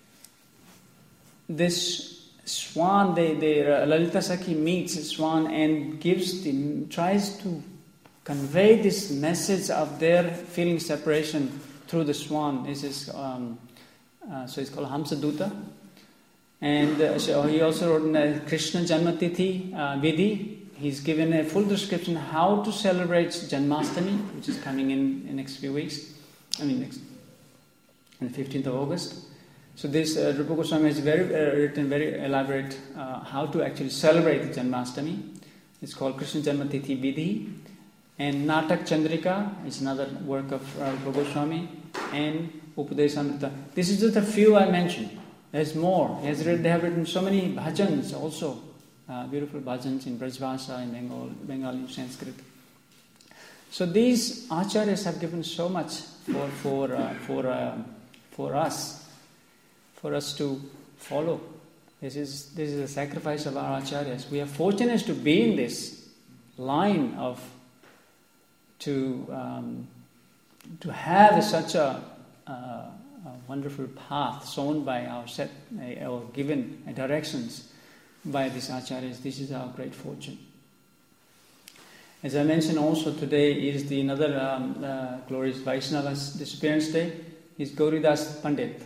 This Swan, they, they, uh, Lalita Sakhi meets Swan and gives the, tries to convey this message of their feeling separation through the Swan. This is um, uh, so it's called Hamsaduta, and uh, so he also wrote in uh, Krishna Janmatithi uh, Vidhi. He's given a full description how to celebrate Janmashtami, which is coming in in next few weeks. I mean next, on the fifteenth of August. So this uh, Rupa Goswami has very uh, written very elaborate uh, how to actually celebrate the Janmashtami. It's called Krishna Janmatithi Vidhi. And Natak Chandrika is another work of uh, Rupa Goswami. And Upadesamrita. This is just a few I mentioned. There's more. He has written, they have written so many bhajans also. Uh, beautiful bhajans in Brajbhasha, in Bengal, Bengali, Sanskrit. So these acharyas have given so much for for uh, for uh, for us. For us to follow. This is this is a sacrifice of our acharyas. We are fortunate to be in this line of to um, to have such a, uh, a wonderful path shown by our set uh, or given uh, directions by these acharyas. This is our great fortune. As I mentioned, also today is the another um, uh, glorious Vaishnava's disappearance day. Is Gauridas Pandit.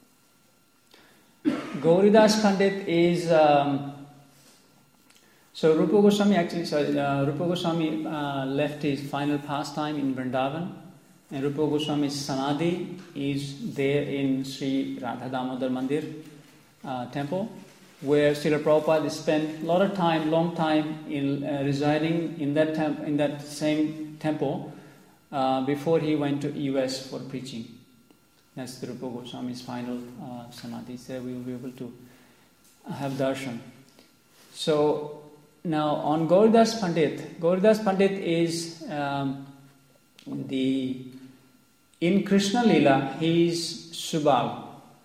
Gauridas Pandit is um, so Rupa Goswami actually sorry, uh, Rupa Goswami uh, left his final pastime in Vrindavan, and Rupa Goswami's Samadhi is there in Sri Radha Damodar Mandir uh, temple, where Srila Prabhupada spent a lot of time, long time in uh, residing in that temp- in that same temple uh, before he went to U S for preaching. That's the Rupa Goswami's final uh, samadhi. So we will be able to have darshan. So now on Gauridas Pandit, Gauridas Pandit is um, the in Krishna Lila. He is Subal.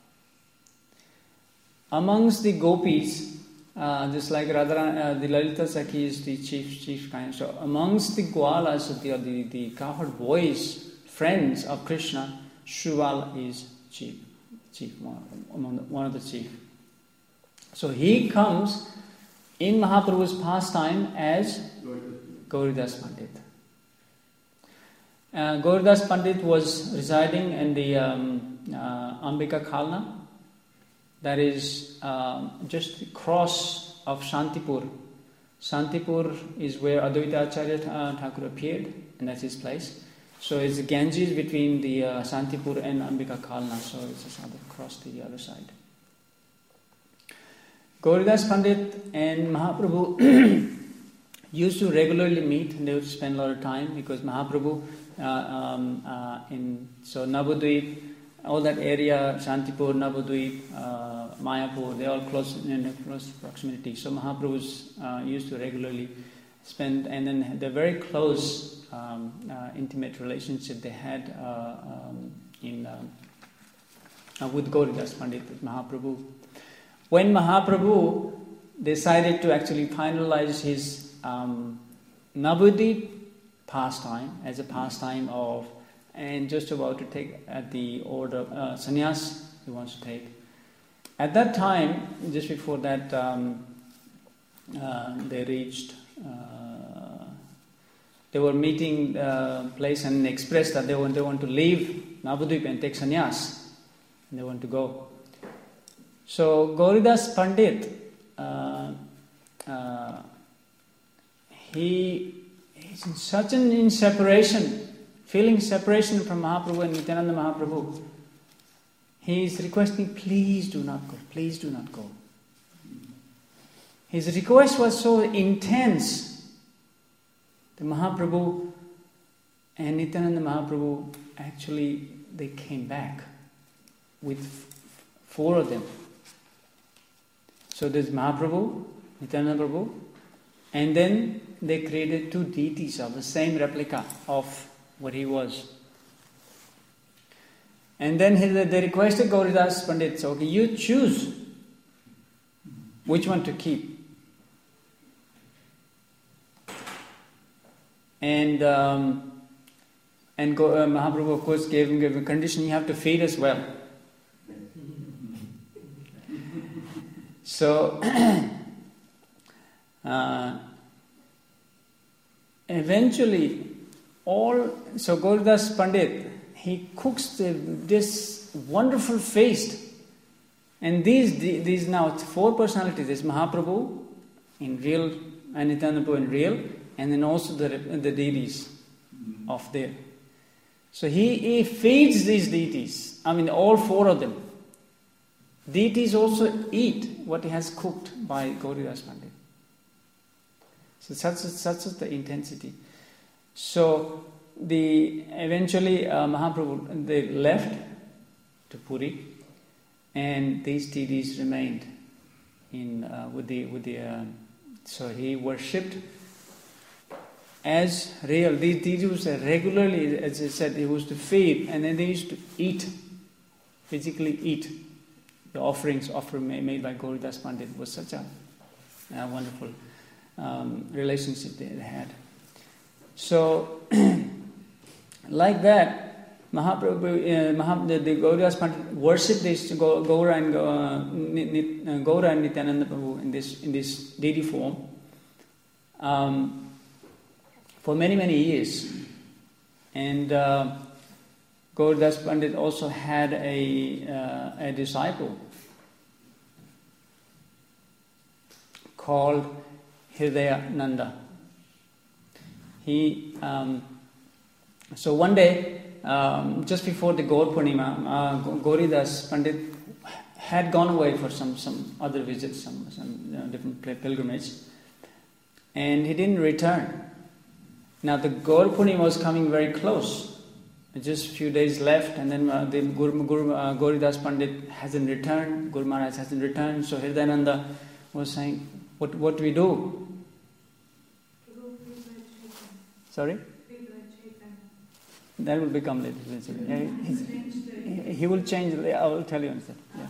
Amongst the gopis, uh, just like Radha, uh, the Lalita Sakhi is the chief chief kind. So amongst the Gwalas, the the, the cowherd boys, friends of Krishna, Shuval is chief, chief one, one of the chief. So he comes in Mahaprabhu's pastime as Gauridas Pandit. Uh, Gauridas Pandit was residing in the um, uh, Ambika Khalna, that is uh, just the cross of Shantipur. Shantipur is where Advaita Acharya uh, Thakur appeared, and that's his place. So it's the Ganges between the uh, Shantipur and Ambika Khalna, so it's just across to the other side. Gauridas Pandit and Mahaprabhu used to regularly meet, and they would spend a lot of time because Mahaprabhu uh, um, uh, in so Navadvip, all that area, Shantipur, Navadvip, uh, Mayapur, they all close in close proximity. So Mahaprabhu's uh, used to regularly spend, and then the very close um, uh, intimate relationship they had uh, um, in uh, uh, with Gauridas Pandit, with Mahaprabhu. When Mahaprabhu decided to actually finalize his um, Navadvip pastime as a pastime of, and just about to take at the order uh, sannyas he wants to take. At that time, just before that, um, uh, they reached. Uh, they were meeting uh, place and expressed that they want they want to leave Navadvip and take sannyas, and they want to go. So Gauridas Pandit, uh, uh, he he's in such an in separation, feeling separation from Mahaprabhu and Nityananda Mahaprabhu. He is requesting, please do not go, please do not go. His request was so intense that Mahaprabhu and Nityananda Mahaprabhu actually, they came back with four of them. So there's Mahaprabhu, Nityananda Prabhu, and then they created two deities of the same replica of what he was. And then he, they requested Gauridas Pandit, so, okay, you choose which one to keep. And um, and Go, uh, Mahaprabhu, of course, gave him, gave him a condition, you have to feed us well. So, uh, eventually, all, so Gauridas Pandit, he cooks the, this wonderful feast. And these, these now four personalities, there's Mahaprabhu in real, and Nityananda Prabhu in real, and then also the, the deities of there. So he, he feeds these deities, I mean all four of them. Deities also eat what he has cooked by Gauridas Pandit. So such is, such is the intensity. So the eventually uh, Mahaprabhu, they left to Puri, and these deities remained in uh, with the with the. Uh, so he worshipped as real. These deities were regularly, as I said, he was to feed, and then they used to eat, physically eat. The offerings offered made by Gauridas Pandit was such a, a wonderful um, relationship they had. So, like that, Mahaprabhu, uh, Maha, the, the Gauridas Pandit worshipped this Gaura and uh, Gaura and Nityananda Prabhu in this in this deity form um, for many many years, and uh, Gauridas Pandit also had a uh, a disciple called Hridayananda. He um, so one day, um, just before the Gaur Purnima, uh, Gauridas Pandit had gone away for some some other visits, some some you know, different pilgrimage, and he didn't return. Now the Gaur Purnima was coming very close. Just a few days left, and then uh, the Guru, Guru, uh, Gauridas Pandit hasn't returned, Guru Maharaj hasn't returned, so Hridayananda was saying, what what do we do? Sorry? That will become later. He, he will change, I will tell you instead. Yeah.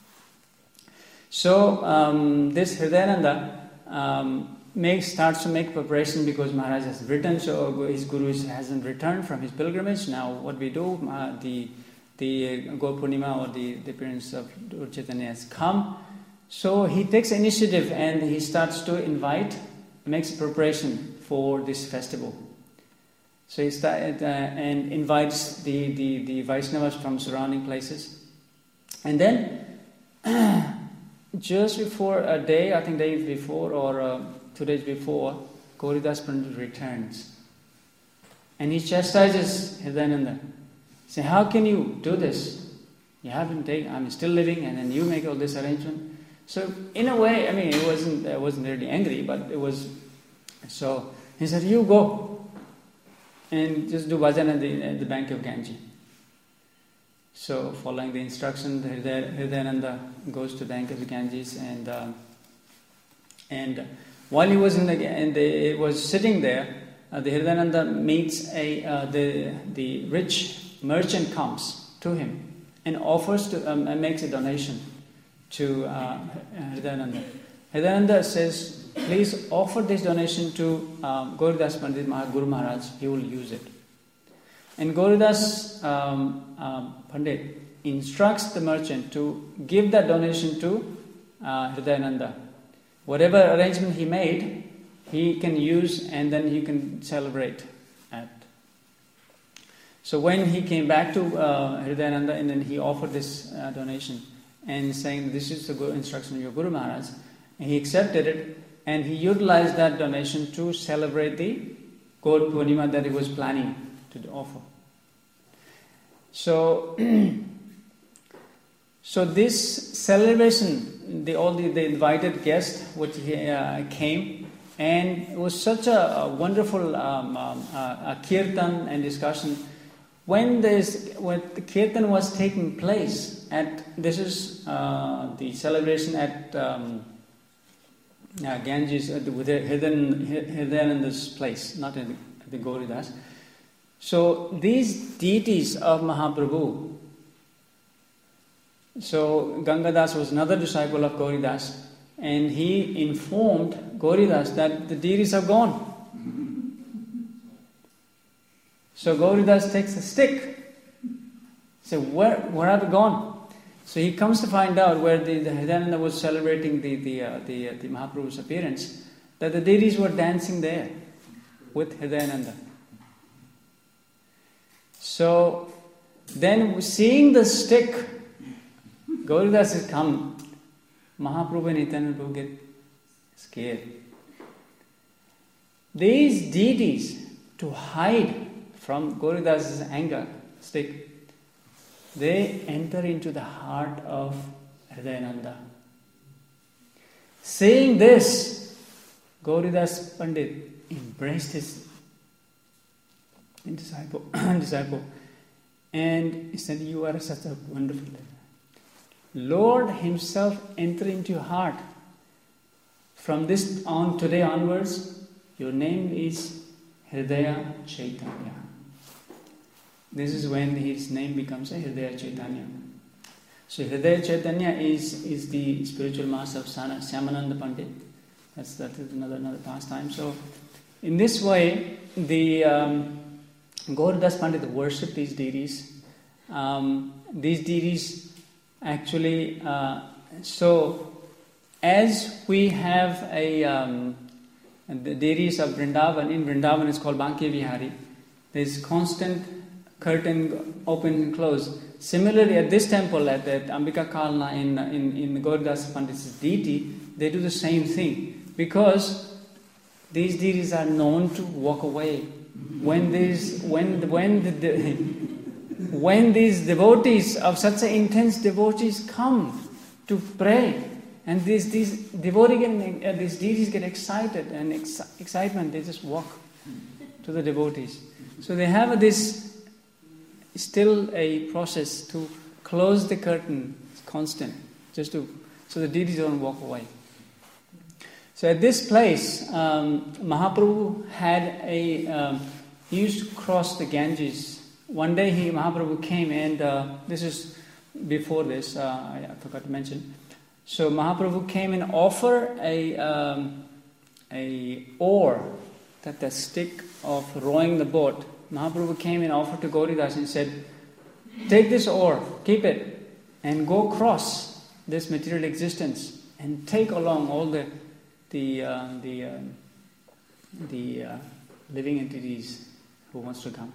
So, um, this Hridayananda um, makes, starts to make preparation because Maharaj has returned, so his Guru hasn't returned from his pilgrimage. Now, what we do, uh, the the Gaur Purnima or the, the appearance of Lord Chaitanya has come. So, he takes initiative and he starts to invite, makes preparation for this festival. So, he started uh, and invites the, the, the Vaishnavas from surrounding places. And then, just before a day, I think days before or uh, two days before, Gauridas Pandit returns. And he chastises Hridayananda. He says, how can you do this? You haven't taken, I'm still living, and then you make all this arrangement. So, in a way, I mean, it wasn't, I wasn't really angry, but it was, so, he said, you go and just do bhajan at the, at the bank of Ganges. So, following the instruction, Hridayananda goes to the bank of the Ganges, and uh, and while he was in the and they was sitting there, uh, the Hridayananda meets a uh, the the rich merchant comes to him and offers to um, and makes a donation to uh, Hridayananda. Hridayananda says, please offer this donation to um, Gauridas Pandit Guru Maharaj, he will use it. And Gauridas um, um, Pandit instructs the merchant to give that donation to uh, Hridayananda. Whatever arrangement he made, he can use and then he can celebrate at. So when he came back to uh, Hridayananda and then he offered this uh, donation and saying, this is the good instruction of your Guru Maharaj, and he accepted it and he utilized that donation to celebrate the Gaur Purnima that he was planning to offer. So, so this celebration, the, all the, the invited guests which uh, came, and it was such a, a wonderful um, um, uh, a kirtan and discussion. When this, when the kirtan was taking place at, this is uh, the celebration at um, uh, Ganges, uh, with Hridayananda's place, not in the Gauridas. So these deities of Mahaprabhu, so Gangadas was another disciple of Gauridas, and he informed Gauridas that the deities are gone. So Gauridas takes a stick. So where where are they gone? So he comes to find out where the, the Hridayananda was celebrating the the uh, the, uh, the Mahaprabhu's appearance, that the deities were dancing there with Hridayananda. So then, seeing the stick, Gauridas has come. Mahaprabhu and Nityananda Prabhu get scared. These deities, to hide from Gauridas' anger stick, they enter into the heart of Hridayananda. Saying this, Gauridas Pandit embraced his disciple, disciple and he said, "You are such a wonderful Lord Himself enter into your heart. From this on today onwards, your name is Hridaya Chaitanya." This is when his name becomes a Hridaya Chaitanya. So Hridaya Chaitanya is, is the spiritual master of Syamananda Pandit. That's that is another another pastime. So in this way, the um, Gauridas Pandit worshipped these deities. Um, these deities actually, uh, so as we have a um, the deities of Vrindavan, in Vrindavan is called Banke Vihari. There's constant curtain open and close. Similarly, at this temple, at, at Ambika Kalna in in in Gauridas Pandit's deity, they do the same thing, because these deities are known to walk away when these when when the, the when these devotees of such intense devotees come to pray, and these these devotees get, uh, these deities get excited and ex- excitement, they just walk to the devotees. So they have this still a process to close the curtain, it's constant, just to so the deities don't walk away. So at this place, um, Mahaprabhu had a um, he used to cross the Ganges. One day he Mahaprabhu came, and uh, this is before this, uh, I, I forgot to mention. So Mahaprabhu came and offered a um, a oar, that the stick of rowing the boat. Mahaprabhu came and offered to Gauridas and said, "Take this oar, keep it, and go cross this material existence, and take along all the the uh, the uh, the uh, living entities who wants to come."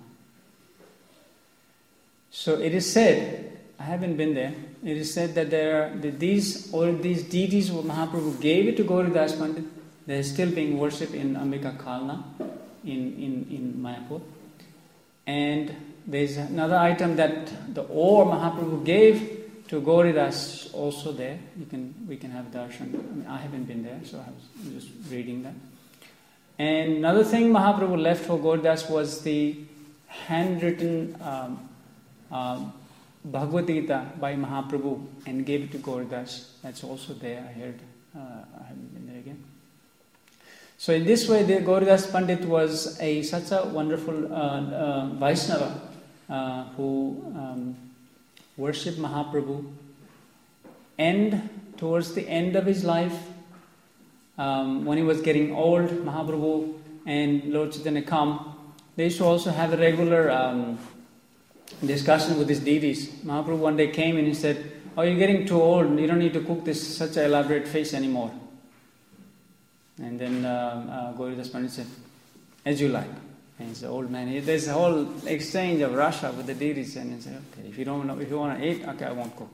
So it is said, I haven't been there, it is said that there are that these all these deities who Mahaprabhu gave it to Gauridas Pandit, they are still being worshipped in Ambika Kalna in, in, in Mayapur. And there's another item that the oar Mahaprabhu gave to Gauridas also there. You can we can have darshan. I mean, I haven't been there, so I was just reading that. And another thing Mahaprabhu left for Gauridas was the handwritten um, um, Bhagavad Gita by Mahaprabhu, and gave it to Gauridas. That's also there. I heard. Uh, I haven't been there again. So in this way, the Gauridas Pandit was a such a wonderful uh, uh, Vaishnava uh, who um, worshipped Mahaprabhu. And towards the end of his life, um, when he was getting old, Mahaprabhu and Lord Chaitanya come. They used to also have a regular um, discussion with his deities. Mahaprabhu one day came and he said, "Oh, you're getting too old. You don't need to cook this such an elaborate feast anymore." And then um, uh, Gauridas Pandit said, "As you like." And he's an old man. He, there's a whole exchange of Rasha with the deities, and he said, "Okay, if you don't know, if you want to eat, okay, I won't cook."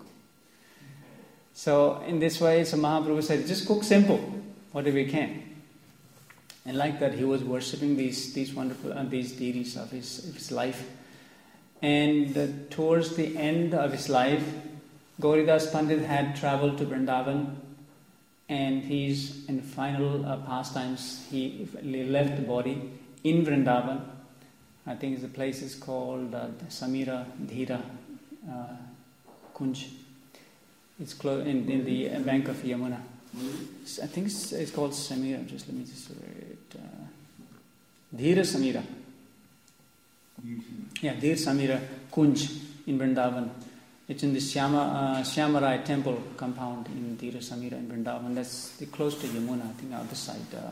So in this way, so Mahaprabhu said, "Just cook simple, whatever we can." And like that, he was worshipping these these wonderful uh, these deities of his of his life. And uh, towards the end of his life, Gauridas Pandit had traveled to Vrindavan, and he's in final uh, pastimes. He left the body in Vrindavan. I think the place is called uh, Samira Dhira uh, Kunj. It's close in, in the bank of Yamuna. I think it's, it's called Samira. Just let me just read it. Uh, Dhira Samira. Yeah, Dhir Samira Kunj in Vrindavan. It's in the Syama, uh, Syamarai temple compound in Dhira Samira in Vrindavan. That's the, close to Yamuna, I think, other side. Uh,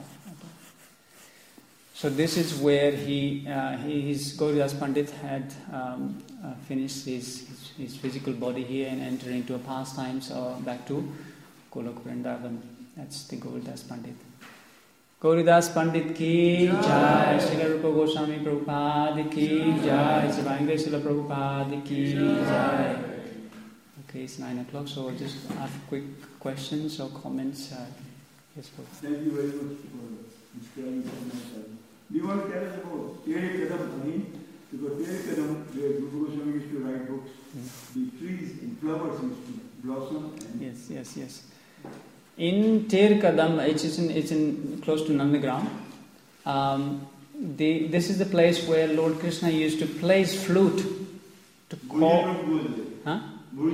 so this is where he, uh, he his Gauridas Pandit had um, uh, finished his, his his physical body here and entered into a pastimes or back to Golok Vrindavan. That's the Gauridas Pandit. Gauridas Pandit ki jai, Srila Rupa Goswami Prabhupada ki jai, Srila Srila Prabhupada ki jai. Okay, it's nine o'clock, so I'll just ask quick questions or comments. Uh, yes, Prabhupada. Thank you very much for describing that. Do you want to tell us about Tere Kadam Bhani? Because Tere Kadam, where Rupa Goswami used to write books, mm. the trees and flowers used to blossom. And yes, yes, yes. In Tere Kadam, it's in, it's in close to Nandagram. Um, the, this is the place where Lord Krishna used to play his flute to call. Huh?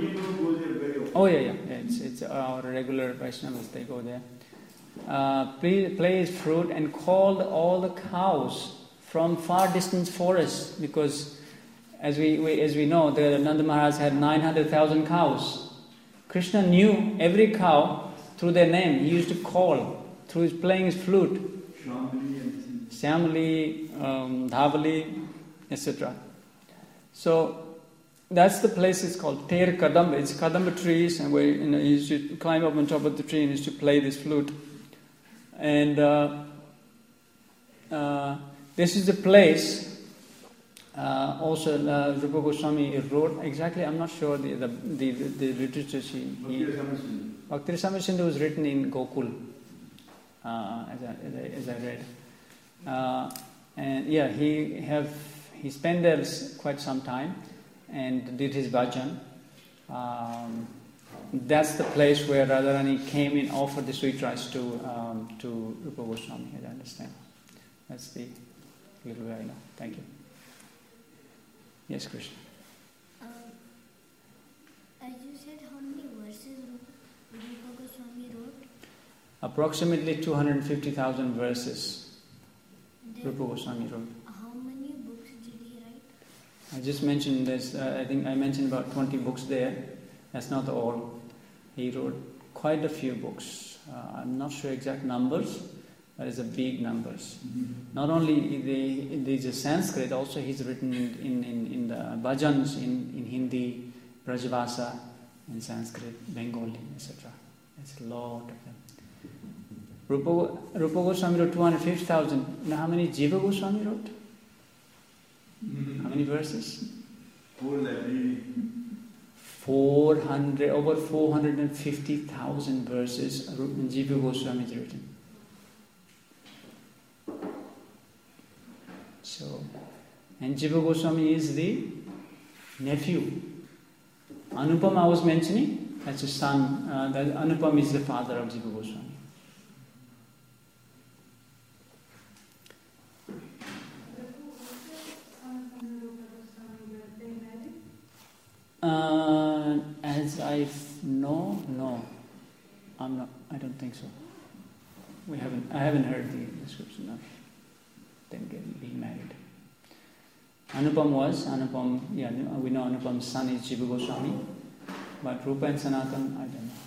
Oh yeah, yeah. yeah it's, it's our regular Vaishnavas. They go there. Uh, play, play his flute and called all the cows from far distant forests, because as we, we as we know, the Nanda Maharaj had nine hundred thousand cows. Krishna knew every cow through their name. He used to call through his playing his flute. Syamali, um, Dhavali, et cetera. So that's the place. It's called Ter Kadamba. It's Kadamba trees, and where you know, he used to climb up on top of the tree and he used to play this flute. And uh, uh, this is the place. Uh, also, uh, Rupa Goswami wrote exactly. I'm not sure the the the, the literature. She Bhakti Rasamrita Sindhu was written in Gokul, uh, as, I, as, I, as I read. Uh, and yeah, he have he spent there quite some time and did his bhajan. Um, That's the place where Radharani came and offered the sweet rice to um, to Rupa Goswami, as I understand. That's the little way I know. Thank you. Yes, Krishna. Um, as you said, how many verses Rupa Goswami wrote? Approximately two hundred fifty thousand verses Then Rupa Goswami wrote. How many books did he write? I just mentioned this. Uh, I think I mentioned about twenty books there. That's not all. He wrote quite a few books. Uh, I'm not sure exact numbers, but it's a big numbers. Mm-hmm. Not only the these Sanskrit, also he's written in in, in, in the bhajans in, in Hindi, Brajavasa, in Sanskrit, Bengali, et cetera. It's a lot of them. Rupa, Rupa Goswami wrote two hundred fifty thousand. Now how many Jiva Goswami wrote? Mm-hmm. How many verses? Whole library. Four hundred, over four hundred and fifty thousand verses Jiva Goswami has written. So, and Jiva Goswami is the nephew. Anupam I was mentioning, that's his son. Uh, that Anupam is the father of Jiva Goswami. Uh, as I know, no, I'm not. I don't think so. We haven't. I haven't heard the description of them getting being married. Anupam was Anupam. Yeah, we know Anupam's son is Jiva Goswami, but Rupa and Sanatan, I don't know.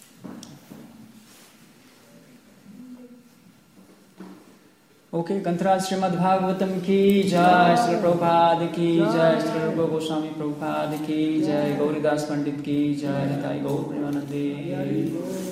Okay, Kantraj Srimad Bhagavatam ki jai, Srila Prabhupada ki jai, Srila Rupa Goswami Prabhupada ki jai, Gauridas Pandit ki jai, Nitai Gaur Premanande.